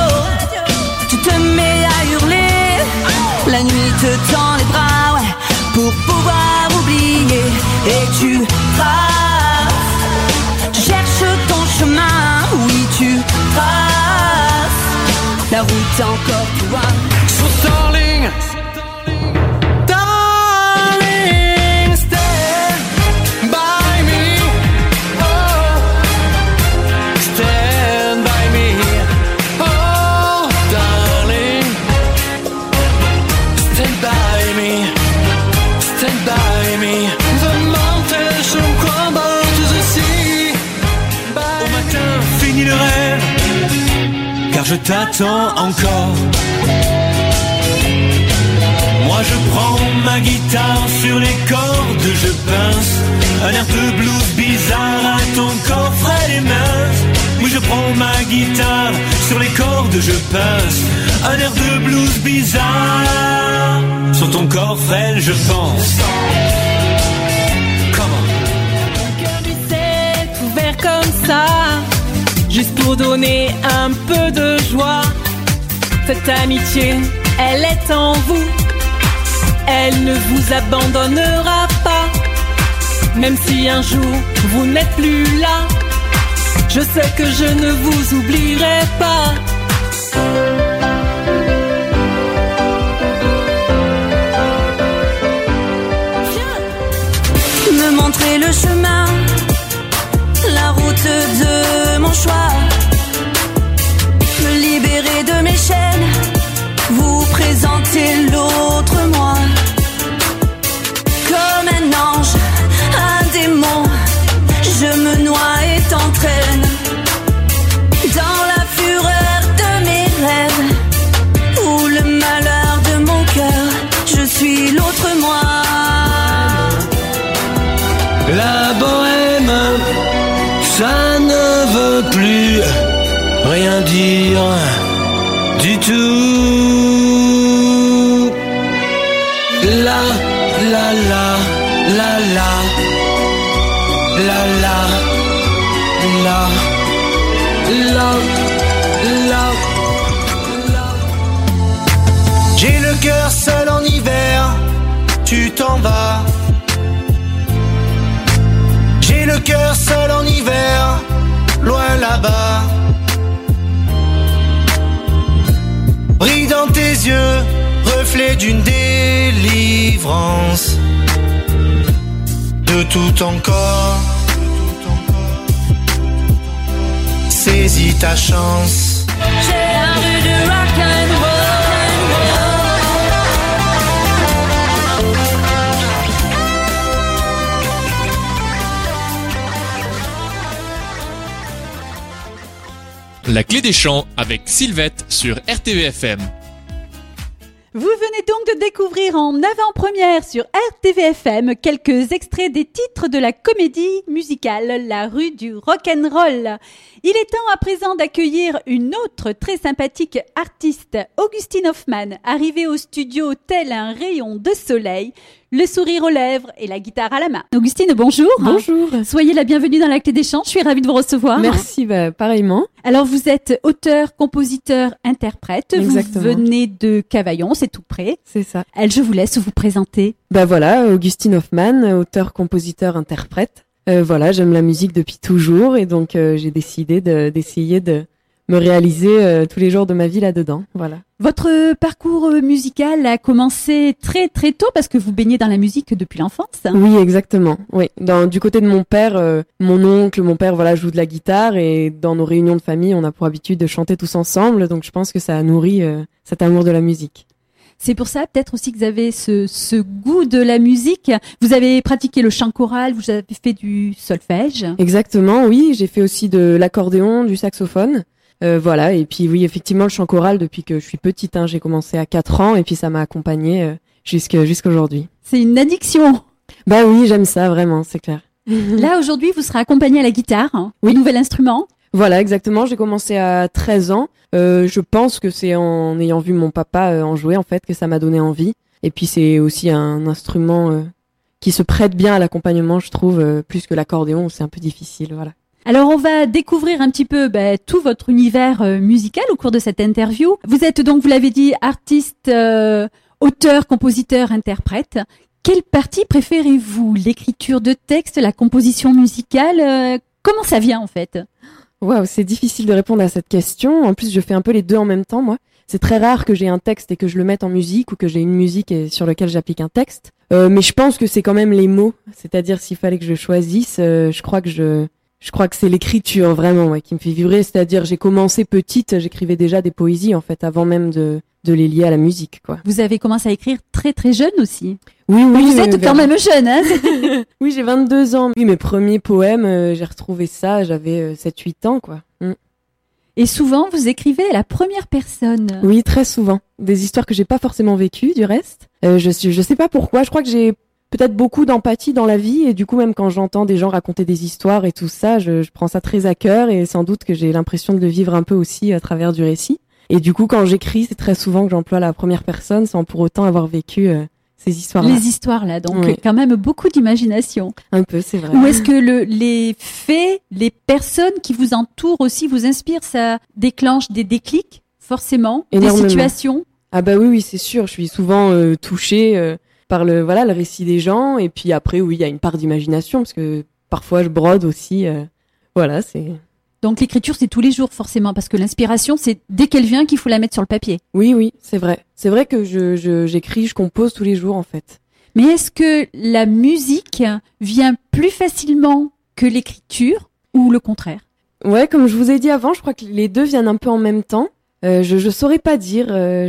tu te mets à hurler, la nuit te tend les bras, ouais, pour pouvoir oublier. Et tu traces, tu cherches ton chemin, oui tu traces, la route encore plus loin. So darling, darling, stand by me. Oh, stand by me. Oh, darling, stand by me. Stand by me. The mountains shall crumble to the sea. Au matin, fini le rêve, car je t'attends encore. Moi je prends ma guitare sur les cordes, je pince un air de blues bizarre à ton corps frêle et mince. Oui je prends ma guitare sur les cordes, je pince un air de blues bizarre sur ton corps frêle je pense. Comment? Mon cœur lui s'est ouvert comme ça, juste pour donner un peu de joie. Cette amitié, elle est en vous. Elle ne vous abandonnera pas. Même si un jour vous n'êtes plus là, je sais que je ne vous oublierai pas. Me montrer le chemin, la route de mon choix, me libérer de mes chaînes, vous présenter dire du tout. La la la la la la la la la la. J'ai le cœur seul en hiver, tu t'en vas. J'ai le cœur seul en hiver, loin là-bas. Brille dans tes yeux, reflet d'une délivrance. De tout ton corps, saisis ta chance. J'ai la rue de rock'n'roll. La clé des champs avec Sylvette sur RTVFM. Vous venez donc de découvrir en avant-première sur RTVFM quelques extraits des titres de la comédie musicale La rue du rock'n'roll. Il est temps à présent d'accueillir une autre très sympathique artiste, Augustine Hoffmann, arrivée au studio tel un rayon de soleil, le sourire aux lèvres et la guitare à la main. Augustine, bonjour. Bonjour. Soyez la bienvenue dans la clé des champs, je suis ravie de vous recevoir. Merci, pareillement. Alors vous êtes auteur, compositeur, interprète. Exactement. Vous venez de Cavaillon, c'est tout près. C'est ça. Je vous laisse vous présenter. Voilà, Augustine Hoffmann, auteur, compositeur, interprète. J'aime la musique depuis toujours et donc j'ai décidé d'essayer de me réaliser tous les jours de ma vie là-dedans. Voilà. Votre parcours musical a commencé très très tôt parce que vous baignez dans la musique depuis l'enfance. Oui, exactement. Oui, du côté de mon père, mon oncle, mon père, joue de la guitare et dans nos réunions de famille, on a pour habitude de chanter tous ensemble. Donc je pense que ça a nourri cet amour de la musique. C'est pour ça peut-être aussi que vous avez ce goût de la musique. Vous avez pratiqué le chant choral, vous avez fait du solfège. Exactement, oui. J'ai fait aussi de l'accordéon, du saxophone. Et puis oui, effectivement, le chant choral depuis que je suis petite. J'ai commencé à 4 ans et puis ça m'a accompagnée jusqu'aujourd'hui. C'est une addiction. Oui, j'aime ça vraiment, c'est clair. Là, aujourd'hui, vous serez accompagnée à la guitare, oui. Nouvel instrument. Voilà, exactement. J'ai commencé à 13 ans. Je pense que c'est en ayant vu mon papa en jouer, en fait, que ça m'a donné envie. Et puis, c'est aussi un instrument qui se prête bien à l'accompagnement, je trouve, plus que l'accordéon, c'est un peu difficile, voilà. Alors, on va découvrir un petit peu tout votre univers musical au cours de cette interview. Vous êtes donc, vous l'avez dit, artiste, auteur, compositeur, interprète. Quelle partie préférez-vous? L'écriture de texte, la composition musicale? Comment ça vient, en fait? Waouh, c'est difficile de répondre à cette question. En plus, je fais un peu les deux en même temps, moi. C'est très rare que j'ai un texte et que je le mette en musique ou que j'ai une musique sur laquelle j'applique un texte. Mais je pense que c'est quand même les mots. C'est-à-dire, s'il fallait que je choisisse, je crois que c'est l'écriture, vraiment, qui me fait vibrer. C'est-à-dire, j'ai commencé petite, j'écrivais déjà des poésies, en fait, avant même de les lier à la musique, quoi. Vous avez commencé à écrire très très jeune aussi. Oui. Vous êtes quand même jeune, hein? Oui, j'ai 22 ans. Oui, mes premiers poèmes, j'ai retrouvé ça, j'avais 7-8 ans, quoi. Et souvent, vous écrivez à la première personne. Oui, très souvent. Des histoires que j'ai pas forcément vécues, du reste. Je sais pas pourquoi, je crois que j'ai peut-être beaucoup d'empathie dans la vie et du coup, même quand j'entends des gens raconter des histoires et tout ça, je prends ça très à cœur et sans doute que j'ai l'impression de le vivre un peu aussi à travers du récit. Et du coup, quand j'écris, c'est très souvent que j'emploie la première personne sans pour autant avoir vécu ces histoires-là. Les histoires-là, donc oui. Quand même beaucoup d'imagination. Un peu, c'est vrai. Ou est-ce que les faits, les personnes qui vous entourent aussi vous inspirent, ça déclenche des déclics, forcément, énormément. Des situations? Ah oui, c'est sûr. Je suis souvent touchée par le récit des gens. Et puis après, oui, il y a une part d'imagination parce que parfois je brode aussi. C'est... Donc l'écriture, c'est tous les jours forcément, parce que l'inspiration, c'est dès qu'elle vient qu'il faut la mettre sur le papier. Oui, c'est vrai. C'est vrai que j'écris, je compose tous les jours en fait. Mais est-ce que la musique vient plus facilement que l'écriture ou le contraire? Ouais, comme je vous ai dit avant, je crois que les deux viennent un peu en même temps. Je saurais pas dire,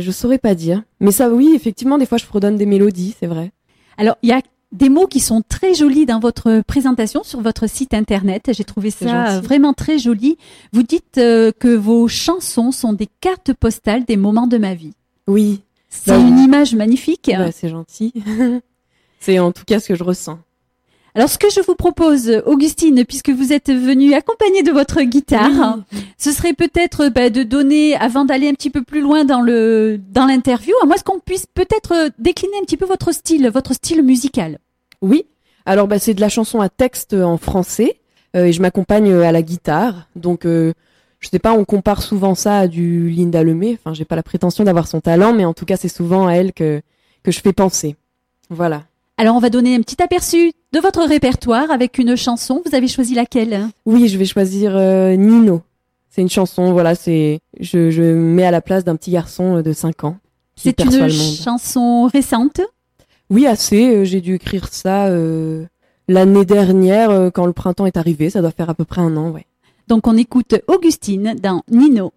Mais ça, oui, effectivement, des fois je fredonne des mélodies, c'est vrai. Alors, il y a des mots qui sont très jolis dans votre présentation sur votre site internet. J'ai trouvé ça vraiment très joli. Vous dites que vos chansons sont des cartes postales des moments de ma vie. Oui. C'est une image magnifique. C'est gentil. C'est en tout cas ce que je ressens. Alors, ce que je vous propose, Augustine, puisque vous êtes venue accompagnée de votre guitare, ce serait peut-être de donner, avant d'aller un petit peu plus loin dans l'interview, à moi, est-ce qu'on puisse peut-être décliner un petit peu votre style musical? Oui. Alors, c'est de la chanson à texte en français, et je m'accompagne à la guitare. Donc, je sais pas, on compare souvent ça à du Linda Lemay. Enfin, j'ai pas la prétention d'avoir son talent, mais en tout cas, c'est souvent à elle que je fais penser. Voilà. Alors, on va donner un petit aperçu de votre répertoire avec une chanson. Vous avez choisi laquelle? Oui, je vais choisir Nino. C'est une chanson, voilà, je me mets à la place d'un petit garçon de 5 ans. C'est une chanson récente? Oui, assez. J'ai dû écrire ça l'année dernière, quand le printemps est arrivé. Ça doit faire à peu près 1 an, ouais. Donc, on écoute Augustine dans Nino.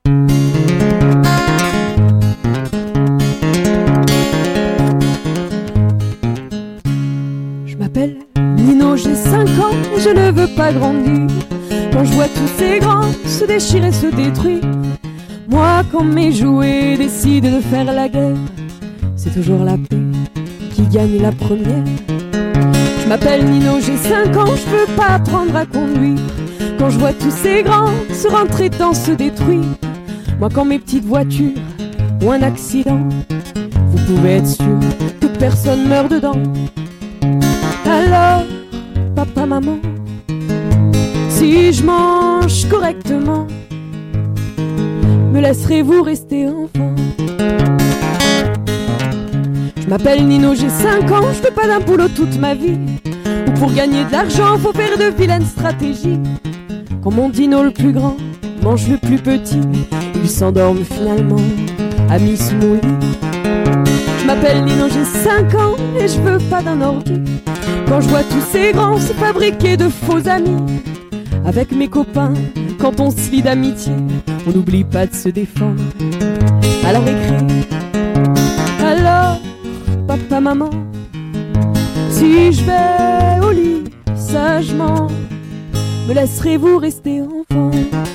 Je m'appelle Nino, j'ai 5 ans et je ne veux pas grandir. Quand je vois tous ces grands se déchirer, se détruire, moi quand mes jouets décident de faire la guerre, c'est toujours la paix qui gagne la première. Je m'appelle Nino, j'ai 5 ans, je veux pas apprendre à conduire. Quand je vois tous ces grands se rentrer dans se détruire, moi quand mes petites voitures ont un accident, vous pouvez être sûr que personne meurt dedans. Alors, papa, maman, si je mange correctement, me laisserez-vous rester enfant? Je m'appelle Nino, j'ai 5 ans, je veux pas d'un boulot toute ma vie. Ou pour gagner de l'argent, faut faire de vilaines stratégies. Quand mon dino le plus grand mange le plus petit, il s'endorme finalement à Miss Mouli. Je m'appelle Nino, j'ai 5 ans et je veux pas d'un ordi. Quand je vois tous ces grands se fabriquer de faux amis, avec mes copains, quand on se lie d'amitié, on n'oublie pas de se défendre à la récré. Alors, papa, maman, si je vais au lit sagement, me laisserez-vous rester enfant?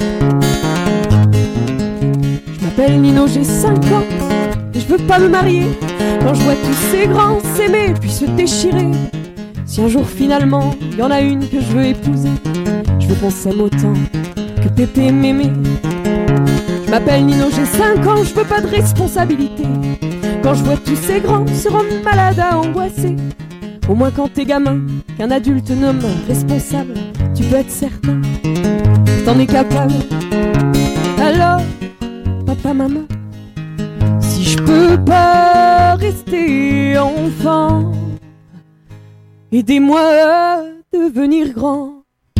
Je m'appelle Nino, j'ai 5 ans et je veux pas me marier. Quand je vois tous ces grands s'aimer puis se déchirer, si un jour finalement il y en a une que je veux épouser, je veux qu'on s'aime autant que Pépé m'aimait. Je m'appelle Nino, j'ai 5 ans, je veux pas de responsabilité. Quand je vois tous ces grands se rendre malades à angoisser, au moins quand t'es gamin, qu'un adulte nomme responsable, tu peux être certain que t'en es capable. Alors, papa, maman, si je peux pas rester enfant, aidez-moi à devenir grand.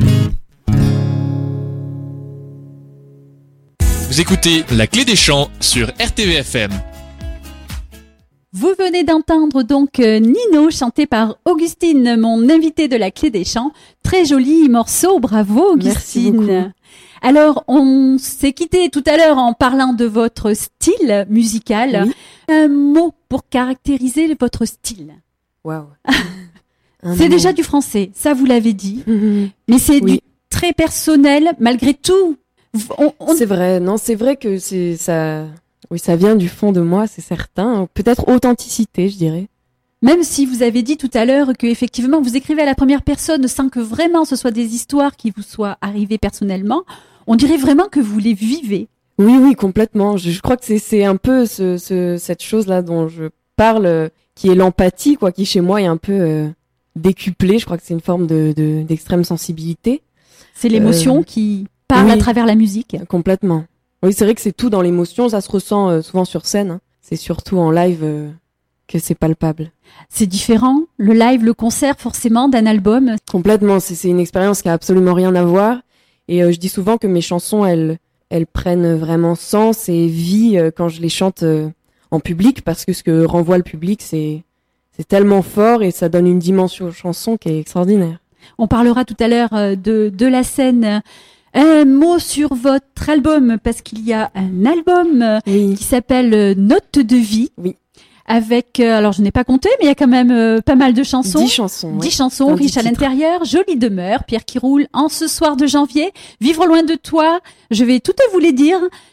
Vous écoutez La Clé des Champs sur RTVFM. Vous venez d'entendre donc Nino chanté par Augustine, mon invité de La Clé des Champs. Très joli morceau, bravo Augustine. Merci beaucoup. Alors, on s'est quitté tout à l'heure en parlant de votre style musical. Oui. Un mot pour caractériser votre style. Waouh. C'est déjà du français, ça vous l'avez dit. Mais c'est du très personnel, malgré tout. C'est vrai, non, c'est vrai que c'est ça. Oui, ça vient du fond de moi, c'est certain. Peut-être authenticité, je dirais. Même si vous avez dit tout à l'heure que effectivement vous écrivez à la première personne sans que vraiment ce soit des histoires qui vous soient arrivées personnellement, on dirait vraiment que vous les vivez. Oui, complètement. Je crois que c'est un peu cette chose-là dont je parle, qui est l'empathie, quoi, qui chez moi est un peu décuplée. Je crois que c'est une forme d'extrême sensibilité. C'est l'émotion qui parle à travers la musique. Complètement. Oui, c'est vrai que c'est tout dans l'émotion. Ça se ressent souvent sur scène. Hein. C'est surtout en live que c'est palpable. C'est différent, le live, le concert, forcément, d'un album. Complètement. C'est une expérience qui a absolument rien à voir. Et je dis souvent que mes chansons, elles prennent vraiment sens et vie quand je les chante en public, parce que ce que renvoie le public, c'est tellement fort et ça donne une dimension aux chansons qui est extraordinaire. On parlera tout à l'heure de la scène. Un mot sur votre album, parce qu'il y a un album qui s'appelle Notes de vie. Oui. Avec, alors je n'ai pas compté, mais il y a quand même pas mal de chansons. 10 chansons. 10 chansons, riches à l'intérieur, Jolie demeure, Pierre qui roule, En ce soir de janvier, Vivre loin de toi. Je vais toutes vous les dire.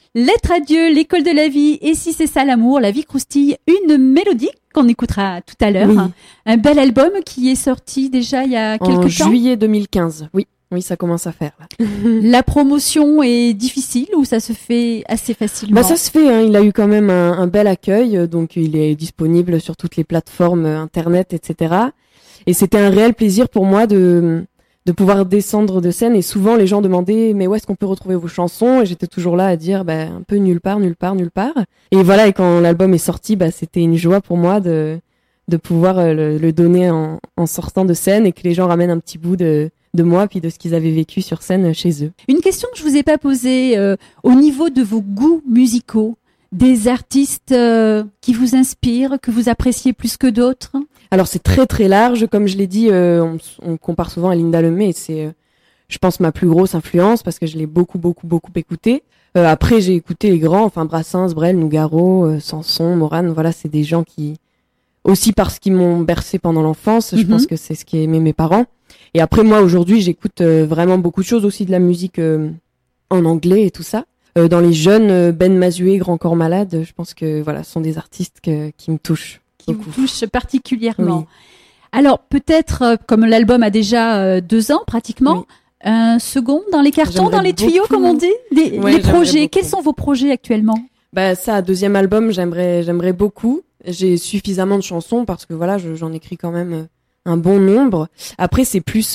Lettre à Dieu, l'école de la vie, et si c'est ça l'amour, la vie croustille, une mélodie qu'on écoutera tout à l'heure. Oui. Un bel album qui est sorti déjà il y a quelques temps. En juillet 2015, oui. Oui, ça commence à faire. Là. La promotion est difficile ou ça se fait assez facilement? Bah ça se fait, hein. Il a eu quand même un bel accueil, donc il est disponible sur toutes les plateformes internet, etc. Et c'était un réel plaisir pour moi de pouvoir descendre de scène, et souvent les gens demandaient mais où est-ce qu'on peut retrouver vos chansons, et j'étais toujours là à dire un peu nulle part. Et voilà, et quand l'album est sorti, c'était une joie pour moi de pouvoir le donner en sortant de scène, et que les gens ramènent un petit bout de moi puis de ce qu'ils avaient vécu sur scène chez eux. Une question que je vous ai pas posée, au niveau de vos goûts musicaux, des artistes qui vous inspirent, que vous appréciez plus que d'autres? Alors c'est très très large, comme je l'ai dit, on compare souvent à Linda Lemay, et c'est, je pense, ma plus grosse influence parce que je l'ai beaucoup écouté. Après j'ai écouté les grands, enfin Brassens, Brel, Nougaro, Sanson, Morane, voilà, c'est des gens qui, aussi parce qu'ils m'ont bercé pendant l'enfance, je pense que c'est ce qui aimaient mes parents. Et après moi aujourd'hui j'écoute vraiment beaucoup de choses, aussi de la musique en anglais et tout ça. Dans les jeunes, Ben Mazué, Grand Corps Malade, je pense que voilà, ce sont des artistes qui me touchent. Qui vous touchent particulièrement. Oui. Alors peut-être, comme l'album a déjà 2 ans pratiquement, un second dans les cartons, dans les tuyaux, comme on dit, les projets. Quels sont vos projets actuellement? Ça, deuxième album, j'aimerais beaucoup. J'ai suffisamment de chansons parce que voilà, j'en écris quand même un bon nombre. Après, c'est plus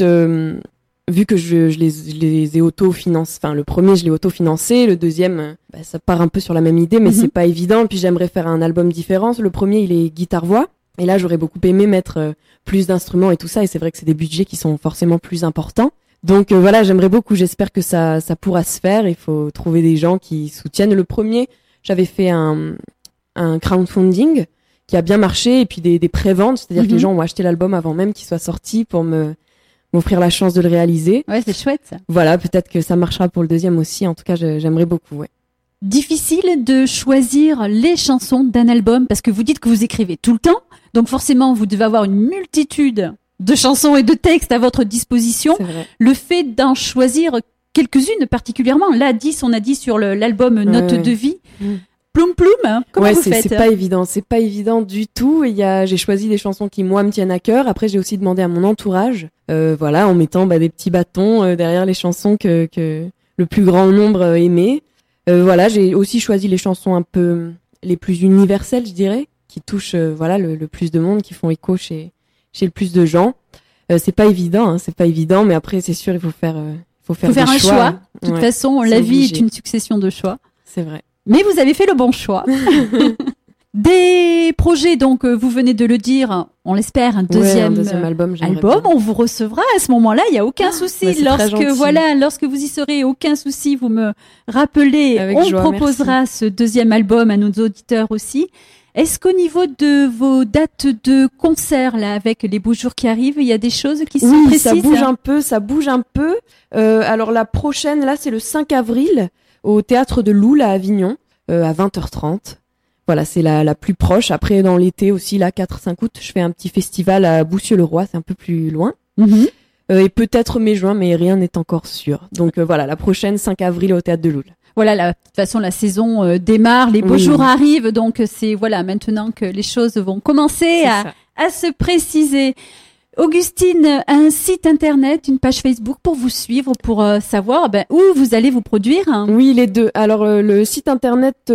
vu que je les ai auto-financés. Enfin, le premier, je l'ai auto-financé. Le deuxième, ça part un peu sur la même idée, mais c'est pas évident. Puis j'aimerais faire un album différent. Le premier, il est guitare-voix. Et là, j'aurais beaucoup aimé mettre plus d'instruments et tout ça. Et c'est vrai que c'est des budgets qui sont forcément plus importants. Donc voilà, j'aimerais beaucoup. J'espère que ça pourra se faire. Il faut trouver des gens qui soutiennent. Le premier, j'avais fait un crowdfunding qui a bien marché, et puis des pré-ventes, c'est-à-dire que les gens ont acheté l'album avant même qu'il soit sorti pour m'offrir la chance de le réaliser. Ouais, c'est chouette ça. Voilà, peut-être que ça marchera pour le deuxième aussi. En tout cas, j'aimerais beaucoup, ouais. Difficile de choisir les chansons d'un album parce que vous dites que vous écrivez tout le temps, donc forcément vous devez avoir une multitude de chansons et de textes à votre disposition. C'est vrai. Le fait d'en choisir quelques-unes particulièrement, là 10, on a dit sur l'album Note de vie. Ploum ploum, comment vous faites? C'est pas évident du tout. Et j'ai choisi des chansons qui moi me tiennent à cœur. Après j'ai aussi demandé à mon entourage, voilà, en mettant des petits bâtons derrière les chansons que le plus grand nombre aimait. Voilà, j'ai aussi choisi les chansons un peu les plus universelles, je dirais, qui touchent voilà le plus de monde, qui font écho chez le plus de gens. C'est pas évident, mais après c'est sûr il faut faire un choix. De toute façon, la vie est une succession de choix. C'est vrai. Mais vous avez fait le bon choix. Des projets, donc, vous venez de le dire, on l'espère, un deuxième album. On vous recevra à ce moment-là, il n'y a aucun souci. Lorsque vous y serez, aucun souci, vous me rappelez, on proposera ce deuxième album à nos auditeurs aussi. Est-ce qu'au niveau de vos dates de concert, là, avec les beaux jours qui arrivent, il y a des choses qui sont précises? Ça bouge un peu. Alors la prochaine, là, c'est le 5 avril, au Théâtre de Loul à Avignon, à 20h30. Voilà, c'est la plus proche. Après, dans l'été aussi, là, 4-5 août, je fais un petit festival à Boussieu-le-Roi, c'est un peu plus loin. Et peut-être mai-juin, mais rien n'est encore sûr. Donc voilà, la prochaine, 5 avril, au Théâtre de Loul. Voilà, de toute façon, la saison démarre, les beaux jours arrivent, donc c'est maintenant que les choses vont commencer à se préciser. Augustine, un site internet, une page Facebook pour vous suivre, pour savoir où vous allez vous produire. Oui, les deux. Alors le site internet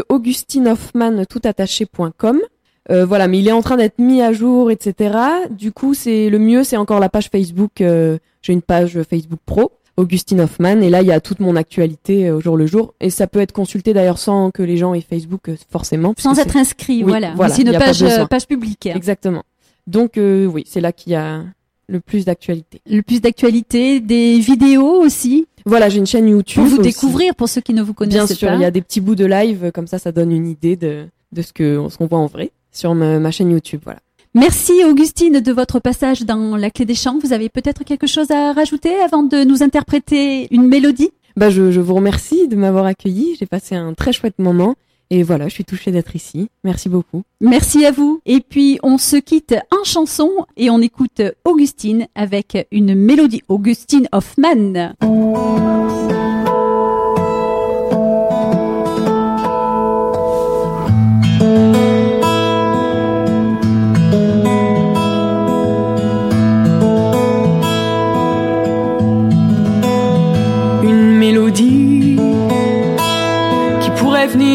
augustinehoffman.com. Voilà, mais il est en train d'être mis à jour, etc. Du coup, le mieux, c'est encore la page Facebook. J'ai une page Facebook Pro, Augustine Hoffman, et là, il y a toute mon actualité au jour le jour. Et ça peut être consulté d'ailleurs sans que les gens aient Facebook forcément. Sans être inscrit, voilà. C'est une page publique. Exactement. Donc oui, c'est là qu'il y a le plus d'actualité. Le plus d'actualité, des vidéos aussi. Voilà, j'ai une chaîne YouTube. Pour vous découvrir, pour ceux qui ne vous connaissent pas. Bien sûr, il y a des petits bouts de live, comme ça donne une idée de ce qu'on voit en vrai sur ma chaîne YouTube, voilà. Merci Augustine de votre passage dans La Clé des Champs. Vous avez peut-être quelque chose à rajouter avant de nous interpréter une mélodie? Je vous remercie de m'avoir accueilli. J'ai passé un très chouette moment. Et voilà, je suis touchée d'être ici. Merci beaucoup. Merci à vous. Et puis, on se quitte en chanson et on écoute Augustine avec une mélodie. Augustine Hoffman.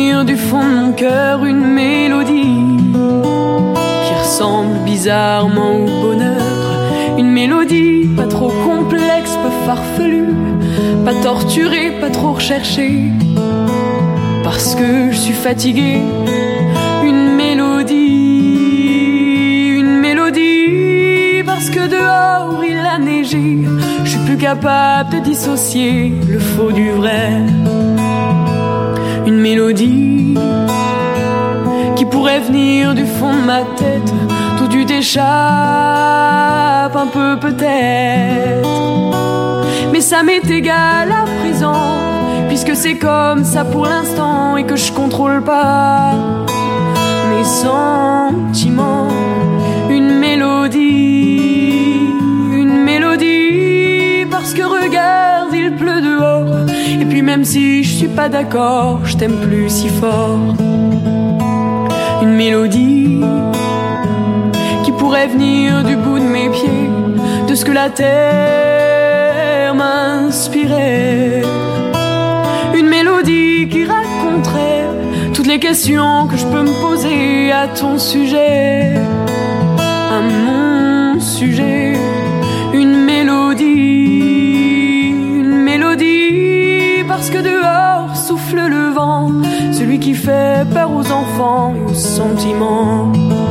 venir du fond de mon cœur une mélodie qui ressemble bizarrement au bonheur. Une mélodie pas trop complexe, pas farfelue, pas torturée, pas trop recherchée. Parce que je suis fatigué. Une mélodie, parce que dehors il a neigé. Je suis plus capable de dissocier le faux du vrai. Une mélodie qui pourrait venir du fond de ma tête. Tout tu t'échappe un peu peut-être, mais ça m'est égal à présent, puisque c'est comme ça pour l'instant et que je contrôle pas mes sentiments. Une mélodie, parce que regarde, il pleut dehors. Et puis même si je suis pas d'accord, je t'aime plus si fort. Une mélodie qui pourrait venir du bout de mes pieds, de ce que la terre m'inspirait. Une mélodie qui raconterait toutes les questions que je peux me poser à ton sujet, à mon sujet. Une mélodie, parce que dehors souffle le vent, celui qui fait peur aux enfants et aux sentiments.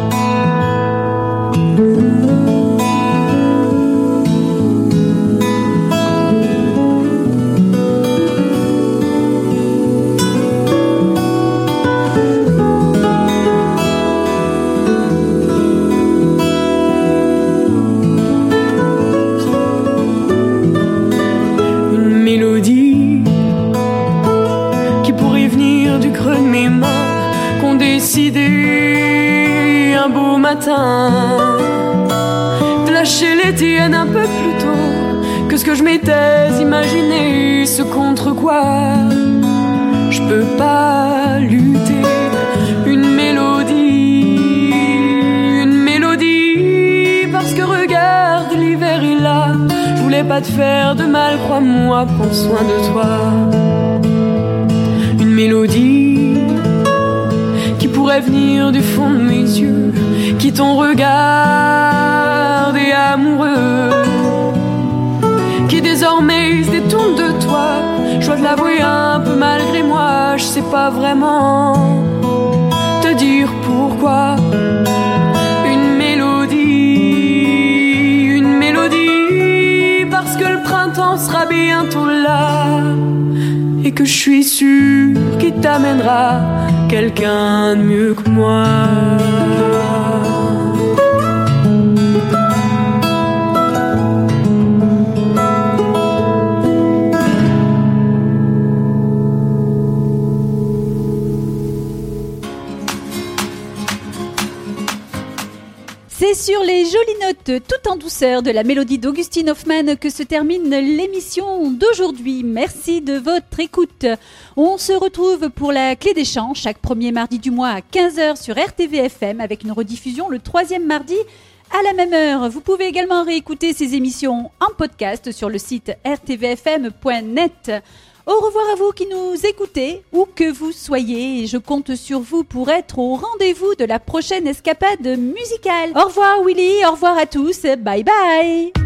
Décidé un beau matin de lâcher les tiennes un peu plus tôt que ce que je m'étais imaginé, ce contre quoi je peux pas lutter. Une mélodie, parce que regarde, l'hiver est là. Je voulais pas te faire de mal, crois-moi, prends soin de toi. Une mélodie pourrait venir du fond de mes yeux, qui ton regard est amoureux, qui désormais se détourne de toi. Je dois te l'avouer un peu malgré moi, je sais pas vraiment te dire pourquoi. Une mélodie, parce que le printemps sera bientôt là, et que je suis sûre qu'il t'amènera quelqu'un de mieux que moi. C'est sur les jolies notes tout en douceur de la mélodie d'Augustine Hoffmann que se termine l'émission d'aujourd'hui. Merci de votre écoute. On se retrouve pour la Clé des Champs chaque premier mardi du mois à 15h sur RTV-FM avec une rediffusion le troisième mardi à la même heure. Vous pouvez également réécouter ces émissions en podcast sur le site rtvfm.net. Au revoir à vous qui nous écoutez, où que vous soyez, et je compte sur vous pour être au rendez-vous de la prochaine escapade musicale. Au revoir Willy, au revoir à tous, bye bye.